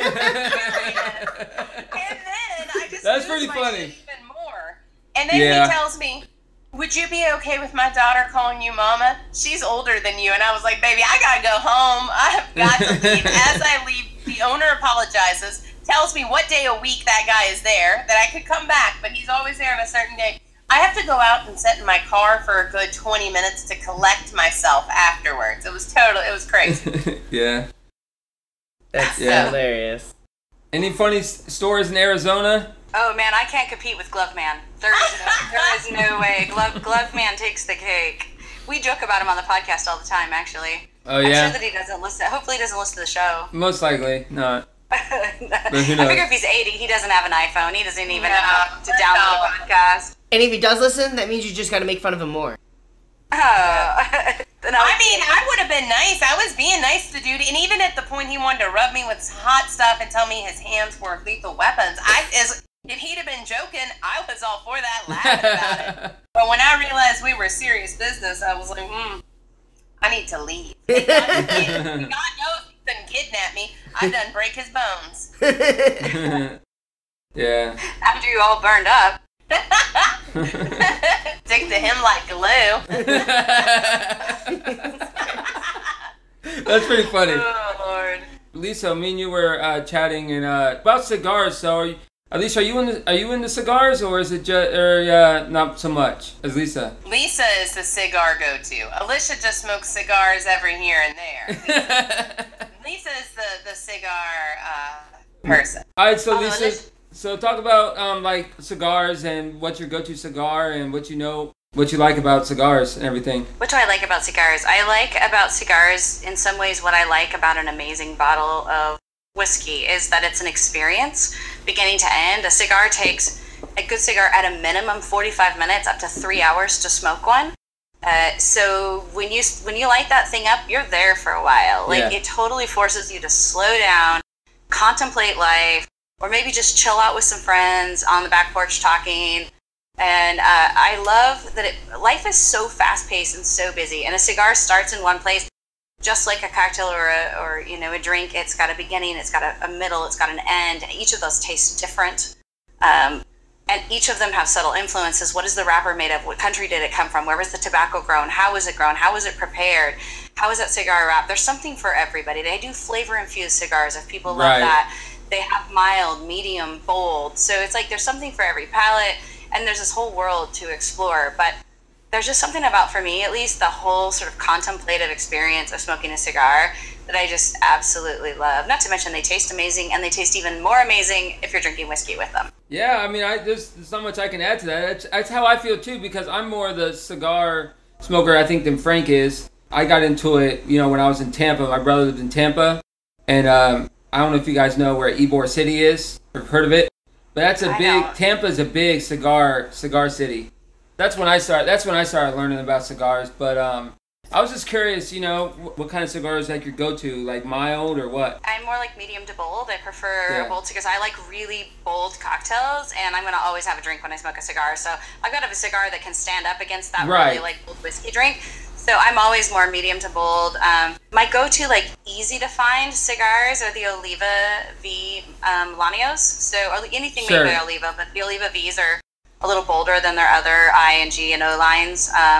Speaker 4: And then I just
Speaker 1: That's
Speaker 4: lose
Speaker 1: pretty
Speaker 4: my
Speaker 1: funny.
Speaker 4: shit even more. And then
Speaker 1: Yeah.
Speaker 4: he tells me, "Would you be okay with my daughter calling you mama? She's older than you." And I was like, "Baby, I gotta go home. I have got to leave." As I leave, the owner apologizes, tells me what day a week that guy is there, that I could come back, but he's always there on a certain day. I have to go out and sit in my car for a good twenty minutes to collect myself afterwards. It was total, it was crazy.
Speaker 1: Yeah.
Speaker 2: That's
Speaker 1: Yeah.
Speaker 2: hilarious.
Speaker 1: Any funny s- stories in Arizona?
Speaker 3: Oh man, I can't compete with Glove Man. There is no, there is no way. Glove Glove Man takes the cake. We joke about him on the podcast all the time, actually.
Speaker 1: Oh
Speaker 3: I'm
Speaker 1: yeah.
Speaker 3: sure that he doesn't listen. Hopefully, he doesn't listen to the show.
Speaker 1: Most likely not.
Speaker 3: I
Speaker 1: who knows?
Speaker 3: figure if he's eighty, he doesn't have an iPhone. He doesn't even
Speaker 4: No,
Speaker 3: know how to
Speaker 4: no.
Speaker 3: download a podcast.
Speaker 2: And if he does listen, that means you just got to make fun of him more.
Speaker 3: Oh. Then I
Speaker 4: I
Speaker 3: would-
Speaker 4: mean, I would have been nice. I was being nice to dude, and even at the point he wanted to rub me with hot stuff and tell me his hands were lethal weapons, I is if he'd have been joking, I was all for that, laughing about it. But when I realized we were serious business, I was like, hmm, I need to leave. God, God knows he couldn't kidnap me. I done break his bones.
Speaker 1: Yeah.
Speaker 3: after you all burned up.
Speaker 4: Stick to him like glue.
Speaker 1: That's pretty funny.
Speaker 4: Oh, Lord.
Speaker 1: Lisa, me and you were uh, chatting and uh, about cigars. So, are you, Alicia, are you in the, are you into cigars, or is it just or uh, not so much as Lisa?
Speaker 4: Lisa is the cigar go-to. Alicia just smokes cigars every here and there. Lisa is the, the cigar uh, person.
Speaker 1: All right, so
Speaker 3: Oh,
Speaker 1: Lisa,
Speaker 3: Alicia-
Speaker 1: so talk about um like cigars and what's your go-to cigar and what you know, what you like about cigars and everything.
Speaker 3: What do I like about cigars? I like about cigars, in some ways, what I like about an amazing bottle of whiskey is that it's an experience, beginning to end. A cigar takes, a good cigar at a minimum, forty-five minutes, up to three hours to smoke one. Uh, so when you when you light that thing up, you're there for a while. Like,
Speaker 1: Yeah.
Speaker 3: it totally forces you to slow down, contemplate life, or maybe just chill out with some friends on the back porch talking. And uh, I love that it, life is so fast-paced and so busy, and a cigar starts in one place, just like a cocktail or a, or you know a drink. It's got a beginning, it's got a, a middle, it's got an end, and each of those tastes different. Um, and each of them have subtle influences. What is the wrapper made of? What country did it come from? Where was the tobacco grown? How was it grown? How was it prepared? How is that cigar wrapped? There's something for everybody. They do flavor-infused cigars if people love
Speaker 1: Right.
Speaker 3: that. They have mild, medium, bold. So it's like there's something for every palate, and there's this whole world to explore. But there's just something about, for me at least, the whole sort of contemplative experience of smoking a cigar that I just absolutely love. Not to mention they taste amazing, and they taste even more amazing if you're drinking whiskey with them.
Speaker 1: Yeah, I mean, I there's, there's not much I can add to that. That's, that's how I feel too, because I'm more the cigar smoker, I think, than Frank is. I got into it, you know, when I was in Tampa. My brother lived in Tampa, and um, I don't know if you guys know where Ybor City is or heard of it, but that's a
Speaker 3: I
Speaker 1: big.
Speaker 3: don't.
Speaker 1: Tampa's a big cigar cigar city. That's when I started. That's when I started learning about cigars. But um, I was just curious, you know, what, what kind of cigars like your go-to, like mild or what?
Speaker 3: I'm more like medium to bold. I prefer
Speaker 1: Yeah.
Speaker 3: bold cigars. I like really bold cocktails, and I'm gonna always have a drink when I smoke a cigar. So I've got to have a cigar that can stand up against that
Speaker 1: Right.
Speaker 3: really like bold whiskey drink. So I'm always more medium to bold. Um, my go-to like easy to find cigars are the Oliva V um, Lanios. So or anything
Speaker 1: Sure.
Speaker 3: made by Oliva, but the Oliva V's are a little bolder than their other I and G and O lines. Um,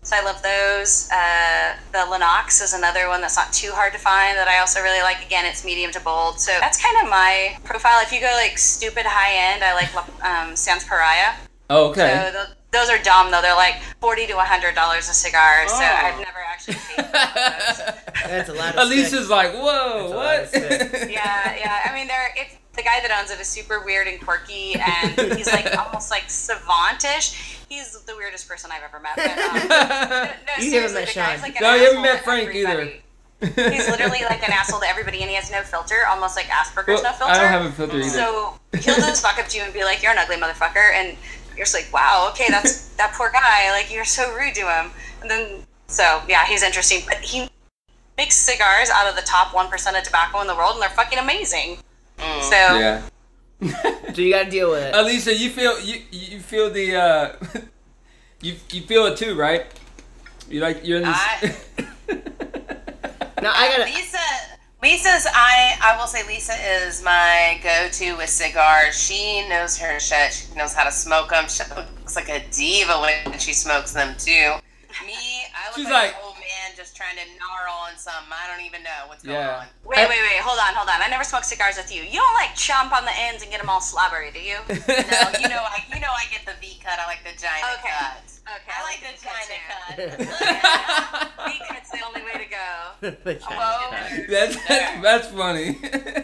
Speaker 3: So I love those. Uh, the Lennox is another one that's not too hard to find that I also really like. Again, it's medium to bold. So that's kind of my profile. If you go like stupid high end, I like um, Sans Pariah.
Speaker 1: Oh, okay.
Speaker 3: So th- those are dumb though. They're like forty to one hundred dollars a cigar.
Speaker 2: Oh.
Speaker 3: So I've never actually paid for those.
Speaker 2: That's a lot of
Speaker 1: Alicia's like, whoa,
Speaker 2: That's a lot of
Speaker 1: what?
Speaker 2: stick.
Speaker 3: Yeah, yeah. I mean, they're it's the guy that owns it is super weird and quirky, and he's like almost like savantish. He's the weirdest person I've ever met. But, um, no, no,
Speaker 2: You haven't
Speaker 3: seriously,
Speaker 2: met
Speaker 3: the
Speaker 2: Sean.
Speaker 3: guy's like an
Speaker 1: No, you haven't
Speaker 3: asshole
Speaker 1: met
Speaker 3: to
Speaker 1: Frank either.
Speaker 3: everybody. He's literally like an asshole to everybody, and he has no filter, almost like Asperger's
Speaker 1: Well,
Speaker 3: no filter.
Speaker 1: I don't have a filter either.
Speaker 3: So he'll just walk up to you and be like, "You're an ugly motherfucker," and you're just like, "Wow, okay, that's that poor guy. Like you're so rude to him." And then, so yeah, he's interesting, but he makes cigars out of the top one percent of tobacco in the world, and they're fucking amazing.
Speaker 2: Mm.
Speaker 3: So
Speaker 1: Yeah.
Speaker 2: So you gotta deal with it.
Speaker 1: Alicia, you feel you you feel the uh, you you feel it too, right? You like you're in this.
Speaker 4: I-
Speaker 2: Now I gotta.
Speaker 4: Lisa, Lisa's I I will say Lisa is my go-to with cigars. She knows her shit. She knows how to smoke them. She looks like a diva when she smokes them too. Me, I look
Speaker 1: She's
Speaker 4: like,
Speaker 1: like-
Speaker 4: an old man just trying to gnarl on something. I don't even know what's going
Speaker 1: Yeah.
Speaker 4: on.
Speaker 3: wait, wait, wait, hold on, hold on. I never smoked cigars with you. You don't like chomp on the ends and get them all slobbery, do you?
Speaker 4: No, you know I you know I get the V cut. I like the giant
Speaker 3: Okay.
Speaker 4: cut.
Speaker 3: Okay,
Speaker 4: I like the
Speaker 3: V cuts
Speaker 4: giant
Speaker 3: too.
Speaker 4: cut.
Speaker 3: V cut's the only way to go.
Speaker 4: Whoa.
Speaker 1: That's that's, that's funny.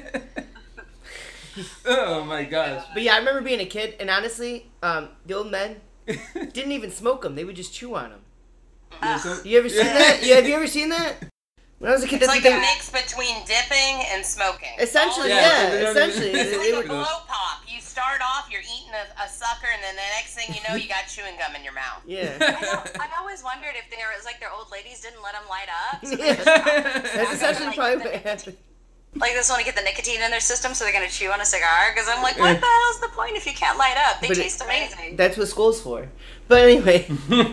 Speaker 1: Oh my gosh.
Speaker 2: But yeah, I remember being a kid, and honestly, um, the old men didn't even smoke them; they would just chew on them.
Speaker 1: Yeah, so-
Speaker 2: You ever seen
Speaker 1: Yeah.
Speaker 2: that? Yeah, have you ever seen that? When I was a kid,
Speaker 4: It's
Speaker 2: that's
Speaker 4: like
Speaker 2: what
Speaker 4: a
Speaker 2: they-
Speaker 4: mix between dipping and smoking.
Speaker 2: essentially,
Speaker 4: All
Speaker 1: Yeah,
Speaker 2: yeah,
Speaker 1: they don't
Speaker 2: essentially.
Speaker 1: even-
Speaker 2: They-
Speaker 4: It's
Speaker 2: they
Speaker 4: like a
Speaker 2: would-
Speaker 4: blow pop. You start off, you're eating a, a sucker, and then the next thing you know, you got chewing gum in your mouth.
Speaker 2: yeah,
Speaker 3: I know, I've always wondered if there was like their old ladies didn't let them light up. So
Speaker 2: Yeah.
Speaker 3: they're just
Speaker 2: that's essentially
Speaker 3: like,
Speaker 2: probably
Speaker 3: the
Speaker 2: what
Speaker 3: nicotine-
Speaker 2: happened.
Speaker 3: Like this want to get the nicotine in their system, so they're gonna chew on a cigar. Because I'm like, what the hell's the point if you can't light up? They
Speaker 2: But it-
Speaker 3: taste amazing.
Speaker 2: That's what school's for. But anyway,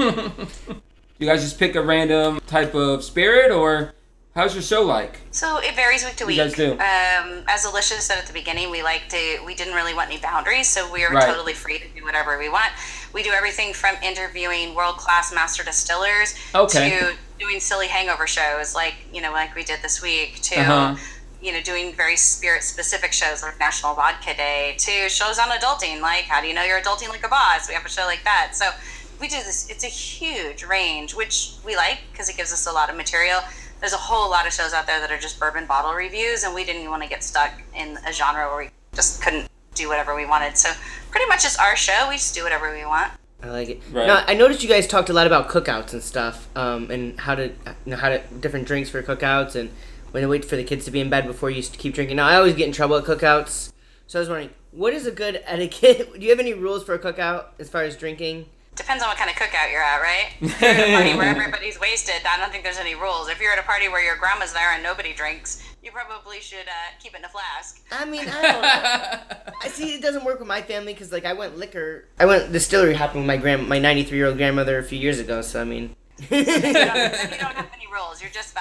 Speaker 1: You guys just pick a random type of spirit, or how's your show like?
Speaker 3: So it varies week to week.
Speaker 1: You guys do.
Speaker 3: Um, as Alicia said at the beginning, we like to. We didn't really want any boundaries, so we are
Speaker 1: Right.
Speaker 3: totally free to do whatever we want. We do everything from interviewing world class master distillers
Speaker 1: Okay.
Speaker 3: to doing silly hangover shows, like you know, like we did this week, to
Speaker 1: Uh-huh.
Speaker 3: you know, doing very spirit specific shows like National Vodka Day, to shows on adulting, like how do you know you're adulting like a boss? We have a show like that. So we do this. It's a huge range, which we like because it gives us a lot of material. There's a whole lot of shows out there that are just bourbon bottle reviews, and we didn't even want to get stuck in a genre where we just couldn't do whatever we wanted. So pretty much it's our show. We just do whatever we want.
Speaker 2: I like it.
Speaker 1: Right.
Speaker 2: Now I noticed you guys talked a lot about cookouts and stuff, um, and how to, you know, how to different drinks for cookouts, and when to wait for the kids to be in bed before you keep drinking. Now I always get in trouble at cookouts, so I was wondering, what is a good etiquette? Do you have any rules for a cookout as far as drinking?
Speaker 3: Depends on what kind of cookout you're at, right? If you're at a party where everybody's wasted, I don't think there's any rules. If you're at a party where your grandma's there and nobody drinks, you probably should uh, keep it in a flask.
Speaker 2: I mean, I don't know. I see it doesn't work with my family because, like, I went liquor, I went distillery hopping with my grand, my ninety-three year old grandmother a few years ago. So I mean,
Speaker 3: You don't, you don't have any rules. You're just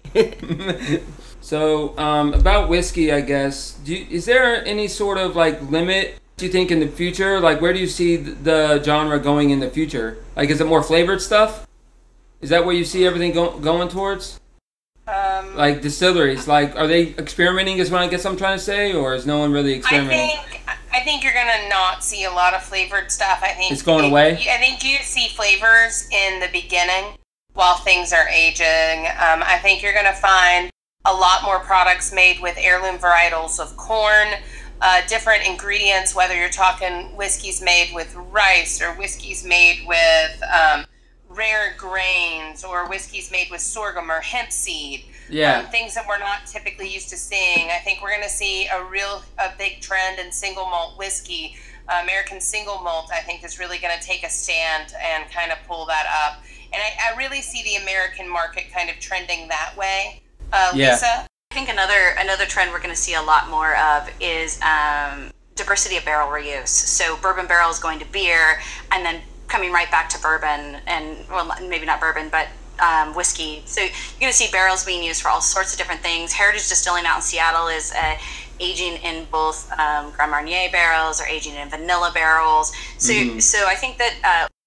Speaker 3: fine.
Speaker 1: So, um, about whiskey, I guess. Do you, is there any sort of like limit? Do you think in the future, like, where do you see th- the genre going in the future? Like, is it more flavored stuff? Is that where you see everything go- going towards?
Speaker 4: Um,
Speaker 1: Like distilleries, like, are they experimenting? Is what I guess I'm trying to say, or is no one really
Speaker 4: I
Speaker 1: experimenting?
Speaker 4: think I think you're gonna not see a lot of flavored stuff. I think
Speaker 1: It's going
Speaker 4: it-
Speaker 1: away?
Speaker 4: I think you see flavors in the beginning while things are aging. Um, I think you're gonna find a lot more products made with heirloom varietals of corn, uh, different ingredients. Whether you're talking whiskeys made with rice or whiskeys made with um, rare grains or whiskeys made with sorghum or hemp seed.
Speaker 1: Yeah.
Speaker 4: Um, things that we're not typically used to seeing. I think we're going to see a real a big trend in single malt whiskey. Uh, American single malt, I think, is really going to take a stand and kind of pull that up. And I, I really see the American market kind of trending that way. Uh,
Speaker 1: Yeah.
Speaker 4: Lisa?
Speaker 3: I think another another trend we're going to see a lot more of is um, diversity of barrel reuse. So bourbon barrels going to beer, and then coming right back to bourbon, and well, maybe not bourbon, but um, whiskey. So you're going to see barrels being used for all sorts of different things. Heritage Distilling out in Seattle is uh, aging in both um, Grand Marnier barrels or aging in vanilla barrels. So
Speaker 1: Mhm.
Speaker 3: so I think that uh,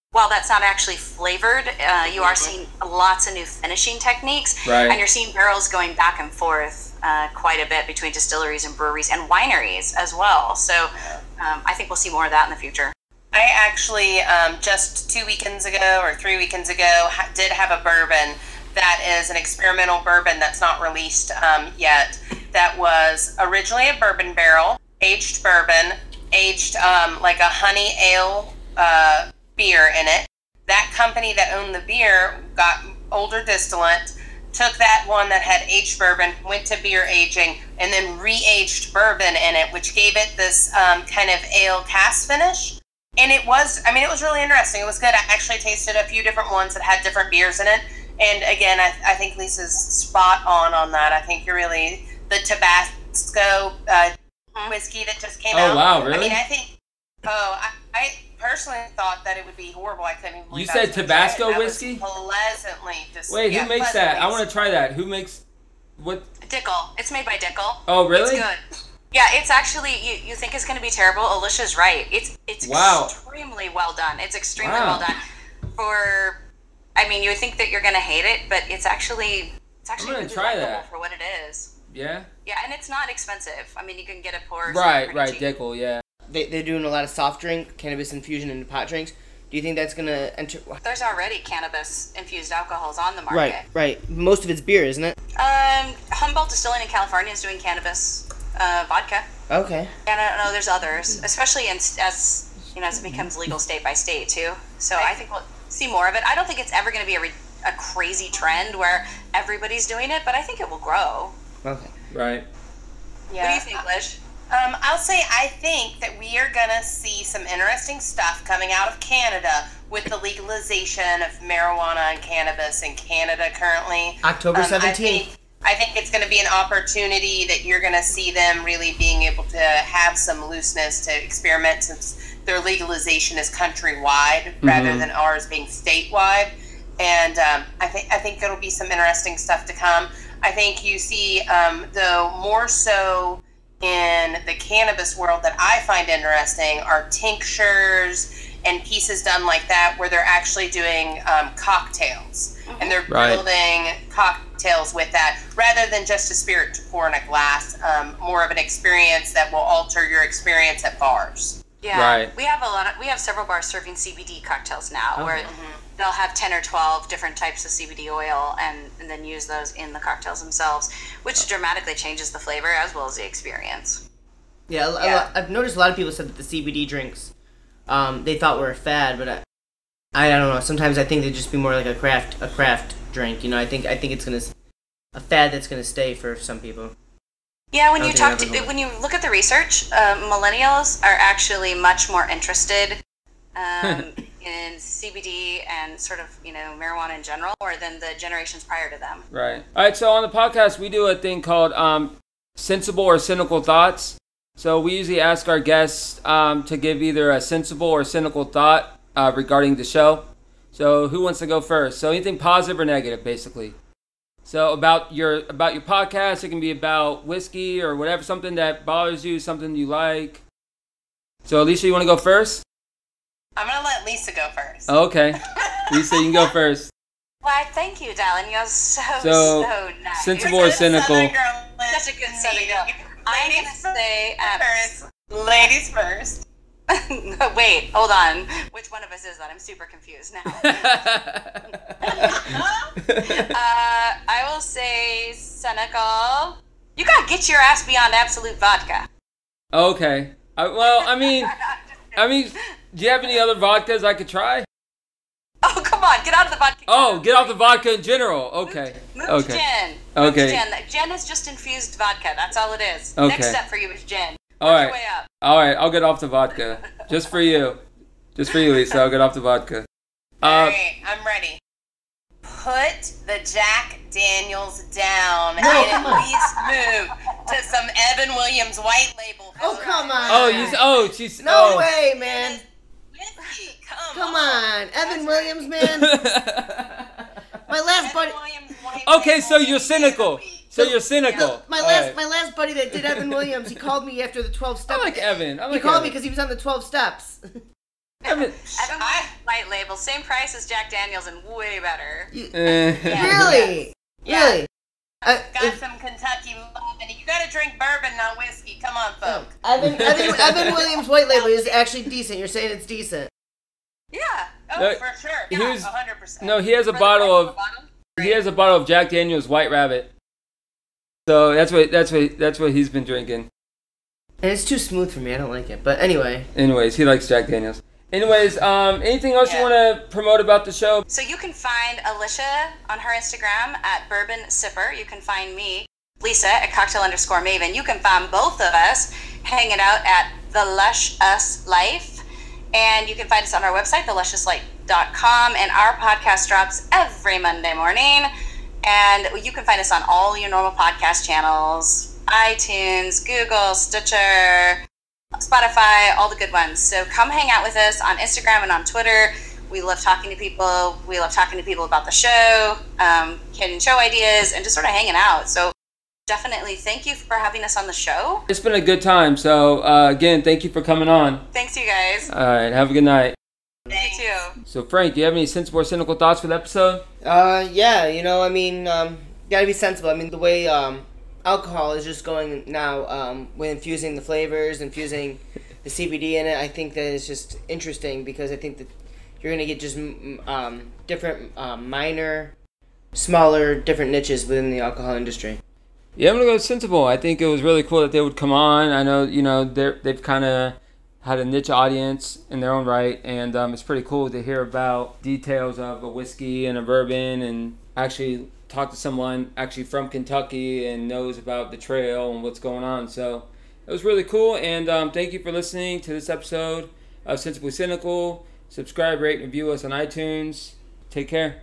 Speaker 3: while that's not actually flavored, uh, you are seeing lots of new finishing techniques.
Speaker 1: Right.
Speaker 3: And you're seeing barrels going back and forth uh, quite a bit between distilleries and breweries and wineries as well. So um, I think we'll see more of that in the future.
Speaker 4: I actually, um, just two weekends ago or three weekends ago, ha- did have a bourbon that is an experimental bourbon that's not released um, yet. That was originally a bourbon barrel, aged bourbon, aged um, like a honey ale uh, beer in it. That company that owned the beer got older distillate, took that one that had aged bourbon, went to beer aging, and then re-aged bourbon in it, which gave it this um, kind of ale cast finish. And it was, I mean, it was really interesting. It was good. I actually tasted a few different ones that had different beers in it. And again, I, I think Lisa's spot on on that. I think you're really, the Tabasco uh, whiskey that just came
Speaker 1: Oh,
Speaker 4: out.
Speaker 1: wow, really?
Speaker 4: I mean, I think, oh, I, I personally thought that it would be horrible. I couldn't even believe
Speaker 1: You
Speaker 4: I
Speaker 1: said
Speaker 4: was gonna try it.
Speaker 1: Tabasco
Speaker 4: I was
Speaker 1: whiskey?
Speaker 4: pleasantly dis-
Speaker 1: Wait,
Speaker 4: yeah,
Speaker 1: who makes that? I
Speaker 4: pleasantly
Speaker 1: want to try that. Who makes what?
Speaker 3: Dickel. It's made by Dickel.
Speaker 1: Oh, really?
Speaker 3: It's good. Yeah, it's actually, you, you think it's going to be terrible. Alicia's right. It's it's
Speaker 1: Wow.
Speaker 3: extremely well done. It's extremely
Speaker 1: Wow.
Speaker 3: well done. For, I mean, you would think that you're going to hate it, but it's actually, it's actually
Speaker 1: gonna
Speaker 3: really
Speaker 1: try
Speaker 3: likable
Speaker 1: that.
Speaker 3: for what it is.
Speaker 1: Yeah.
Speaker 3: Yeah, and it's not expensive. I mean, you can get it pour.
Speaker 1: Right, right, Dickel, yeah.
Speaker 2: They, they're doing a lot of soft drink, cannabis infusion into pot drinks. Do you think that's going to enter...
Speaker 3: There's already cannabis-infused alcohols on the market.
Speaker 2: Right, right. Most of it's beer, isn't it?
Speaker 3: Um, Humboldt Distilling in California is doing cannabis uh, vodka.
Speaker 2: Okay.
Speaker 3: And I don't know, there's others, especially in, as you know, as it becomes legal state by state too. So I think we'll see more of it. I don't think it's ever going to be a, re- a crazy trend where everybody's doing it, but I think it will grow.
Speaker 2: Okay.
Speaker 1: Right.
Speaker 4: Yeah.
Speaker 3: What do you think, Lish?
Speaker 4: Um, I'll say I think that we are going to see some interesting stuff coming out of Canada with the legalization of marijuana and cannabis in Canada currently.
Speaker 2: October
Speaker 4: Um,
Speaker 2: seventeenth.
Speaker 4: I think, I think it's going to be an opportunity that you're going to see them really being able to have some looseness to experiment, since their legalization is countrywide rather than ours being statewide. And um, I think I think it'll be some interesting stuff to come. I think you see, um, though, more so in the cannabis world that I find interesting are tinctures and pieces done like that, where they're actually doing um, cocktails and they're
Speaker 1: Right.
Speaker 4: building cocktails with that rather than just a spirit to pour in a glass. Um, more of an experience that will alter your experience at bars.
Speaker 3: Yeah,
Speaker 1: Right.
Speaker 3: we have a lot of we have several bars serving C B D cocktails now,
Speaker 2: Okay.
Speaker 3: where they'll have ten or twelve different types of C B D oil and, and then use those in the cocktails themselves, which dramatically changes the flavor as well as the experience.
Speaker 2: Yeah, a- a
Speaker 4: Yeah.
Speaker 2: lot- I've noticed a lot of people said that the C B D drinks, um, they thought were a fad, but I, I don't know. Sometimes I think they'd just be more like a craft, a craft drink. You know, I think I think it's gonna, s- a fad that's gonna stay for some people.
Speaker 3: Yeah, when
Speaker 2: I
Speaker 3: you
Speaker 2: don't
Speaker 3: talk
Speaker 2: think
Speaker 3: to
Speaker 2: I've ever
Speaker 3: when you look at the research, uh, millennials are actually much more interested um, in C B D and sort of you know marijuana in general, or than the generations prior to them.
Speaker 1: Right. All right, so on the podcast, we do a thing called um, sensible or cynical thoughts. So we usually ask our guests um, to give either a sensible or cynical thought uh, regarding the show. So who wants to go first? So anything positive or negative, basically. So about your about your podcast, it can be about whiskey or whatever, something that bothers you, something you like. So Alicia, you want to go first?
Speaker 4: I'm going to let Lisa go first.
Speaker 1: Oh, okay. Lisa, you can go first.
Speaker 3: Why, thank you, darling. You're so
Speaker 1: So,
Speaker 3: so nice.
Speaker 1: sensible or cynical?
Speaker 3: Such a good Southern girl. I'm gonna say um,
Speaker 4: first. Ladies first.
Speaker 3: wait, hold on. Which one of us is that? I'm super confused now. uh, I will say cynical. You gotta get your ass beyond absolute vodka.
Speaker 1: Okay. I, well, I mean, I mean, do you have any other vodkas I could try?
Speaker 3: Oh, come on, get out of the vodka.
Speaker 1: Oh, get off the vodka in general. Okay.
Speaker 3: Move to
Speaker 1: Okay.
Speaker 3: gin. Move to
Speaker 1: Okay.
Speaker 3: gin. Gin is just infused vodka. That's all it is.
Speaker 1: Okay.
Speaker 3: Next step for you is gin.
Speaker 1: All
Speaker 3: Work
Speaker 1: right.
Speaker 3: your way up.
Speaker 1: All right. I'll get off the vodka. Just for you. Just for you, Lisa. I'll get off the vodka. Uh,
Speaker 4: Alright, I'm ready. Put the Jack Daniels down
Speaker 2: No,
Speaker 4: and
Speaker 2: come
Speaker 4: at
Speaker 2: on.
Speaker 4: least move to some Evan Williams white label.
Speaker 2: Oh, come on.
Speaker 1: oh, you. Oh, she's.
Speaker 2: No
Speaker 1: oh.
Speaker 2: way, man.
Speaker 4: Whiskey, come,
Speaker 2: Come on, Evan Williams, man. My last buddy.
Speaker 4: Evan Williams white
Speaker 1: Okay, so
Speaker 4: label
Speaker 1: you're cynical. So you're cynical.
Speaker 2: No, my
Speaker 1: All
Speaker 2: last
Speaker 1: right.
Speaker 2: my last buddy that did Evan Williams, he called me after the twelve
Speaker 1: I
Speaker 2: steps.
Speaker 1: like Evan. I like
Speaker 2: He called
Speaker 1: Evan.
Speaker 2: me because he was on the twelve steps.
Speaker 1: Evan,
Speaker 3: Evan White Label, same price as Jack Daniels and way better.
Speaker 1: eh.
Speaker 2: Really?
Speaker 4: Yeah.
Speaker 2: Really? I,
Speaker 4: Got
Speaker 2: if,
Speaker 4: some Kentucky love, and you gotta drink bourbon, not whiskey. Come on, folks.
Speaker 2: Evan, Evan, Evan Williams White Label is actually decent. You're saying it's decent.
Speaker 3: Yeah.
Speaker 4: Oh,
Speaker 1: No,
Speaker 4: for sure.
Speaker 1: he
Speaker 4: Yeah,
Speaker 1: was-
Speaker 4: one hundred percent.
Speaker 1: No, he has a
Speaker 3: For the
Speaker 1: bottle
Speaker 3: price
Speaker 1: of
Speaker 3: the bottle?
Speaker 1: he has a bottle of Jack Daniel's White Rabbit. So that's what that's what that's what he's been drinking.
Speaker 2: And it's too smooth for me. I don't like it. But anyway.
Speaker 1: Anyways, he likes Jack Daniels. Anyways, um, anything else
Speaker 4: Yeah.
Speaker 1: you want to promote about the show?
Speaker 3: So you can find Alicia on her Instagram at Bourbon Sipper. You can find me, Lisa, at cocktail underscore Maven. You can find both of us hanging out at The Lush Us Life. And you can find us on our website, the luscious life dot com. And our podcast drops every Monday morning. And you can find us on all your normal podcast channels, iTunes, Google, Stitcher, Spotify, all the good ones. So come hang out with us on Instagram and on Twitter. We love talking to people. We love talking to people about the show, um, getting show ideas, and just sort of hanging out. So definitely thank you for having us on the show.
Speaker 1: It's been a good time. So uh, again, thank you for coming on.
Speaker 3: Thanks, you guys.
Speaker 1: All right, have a good night.
Speaker 3: You too.
Speaker 1: So Frank, do you have any sensible or cynical thoughts for the episode?
Speaker 2: Uh, yeah, you know, I mean, um, gotta be sensible. I mean, the way, um, alcohol is just going now, um, with infusing the flavors, infusing the C B D in it, I think that it's just interesting because I think that you're gonna get just, mm, um, different, um, minor, smaller, different niches within the alcohol industry.
Speaker 1: Yeah, I'm gonna go with sensible. I think it was really cool that they would come on. I know, you know, they're they've kind of had a niche audience in their own right, and um, it's pretty cool to hear about details of a whiskey and a bourbon, and actually talk to someone actually from Kentucky and knows about the trail and what's going on. So it was really cool, and um, thank you for listening to this episode of Sensibly Cynical. Subscribe, rate, and review us on iTunes. Take care.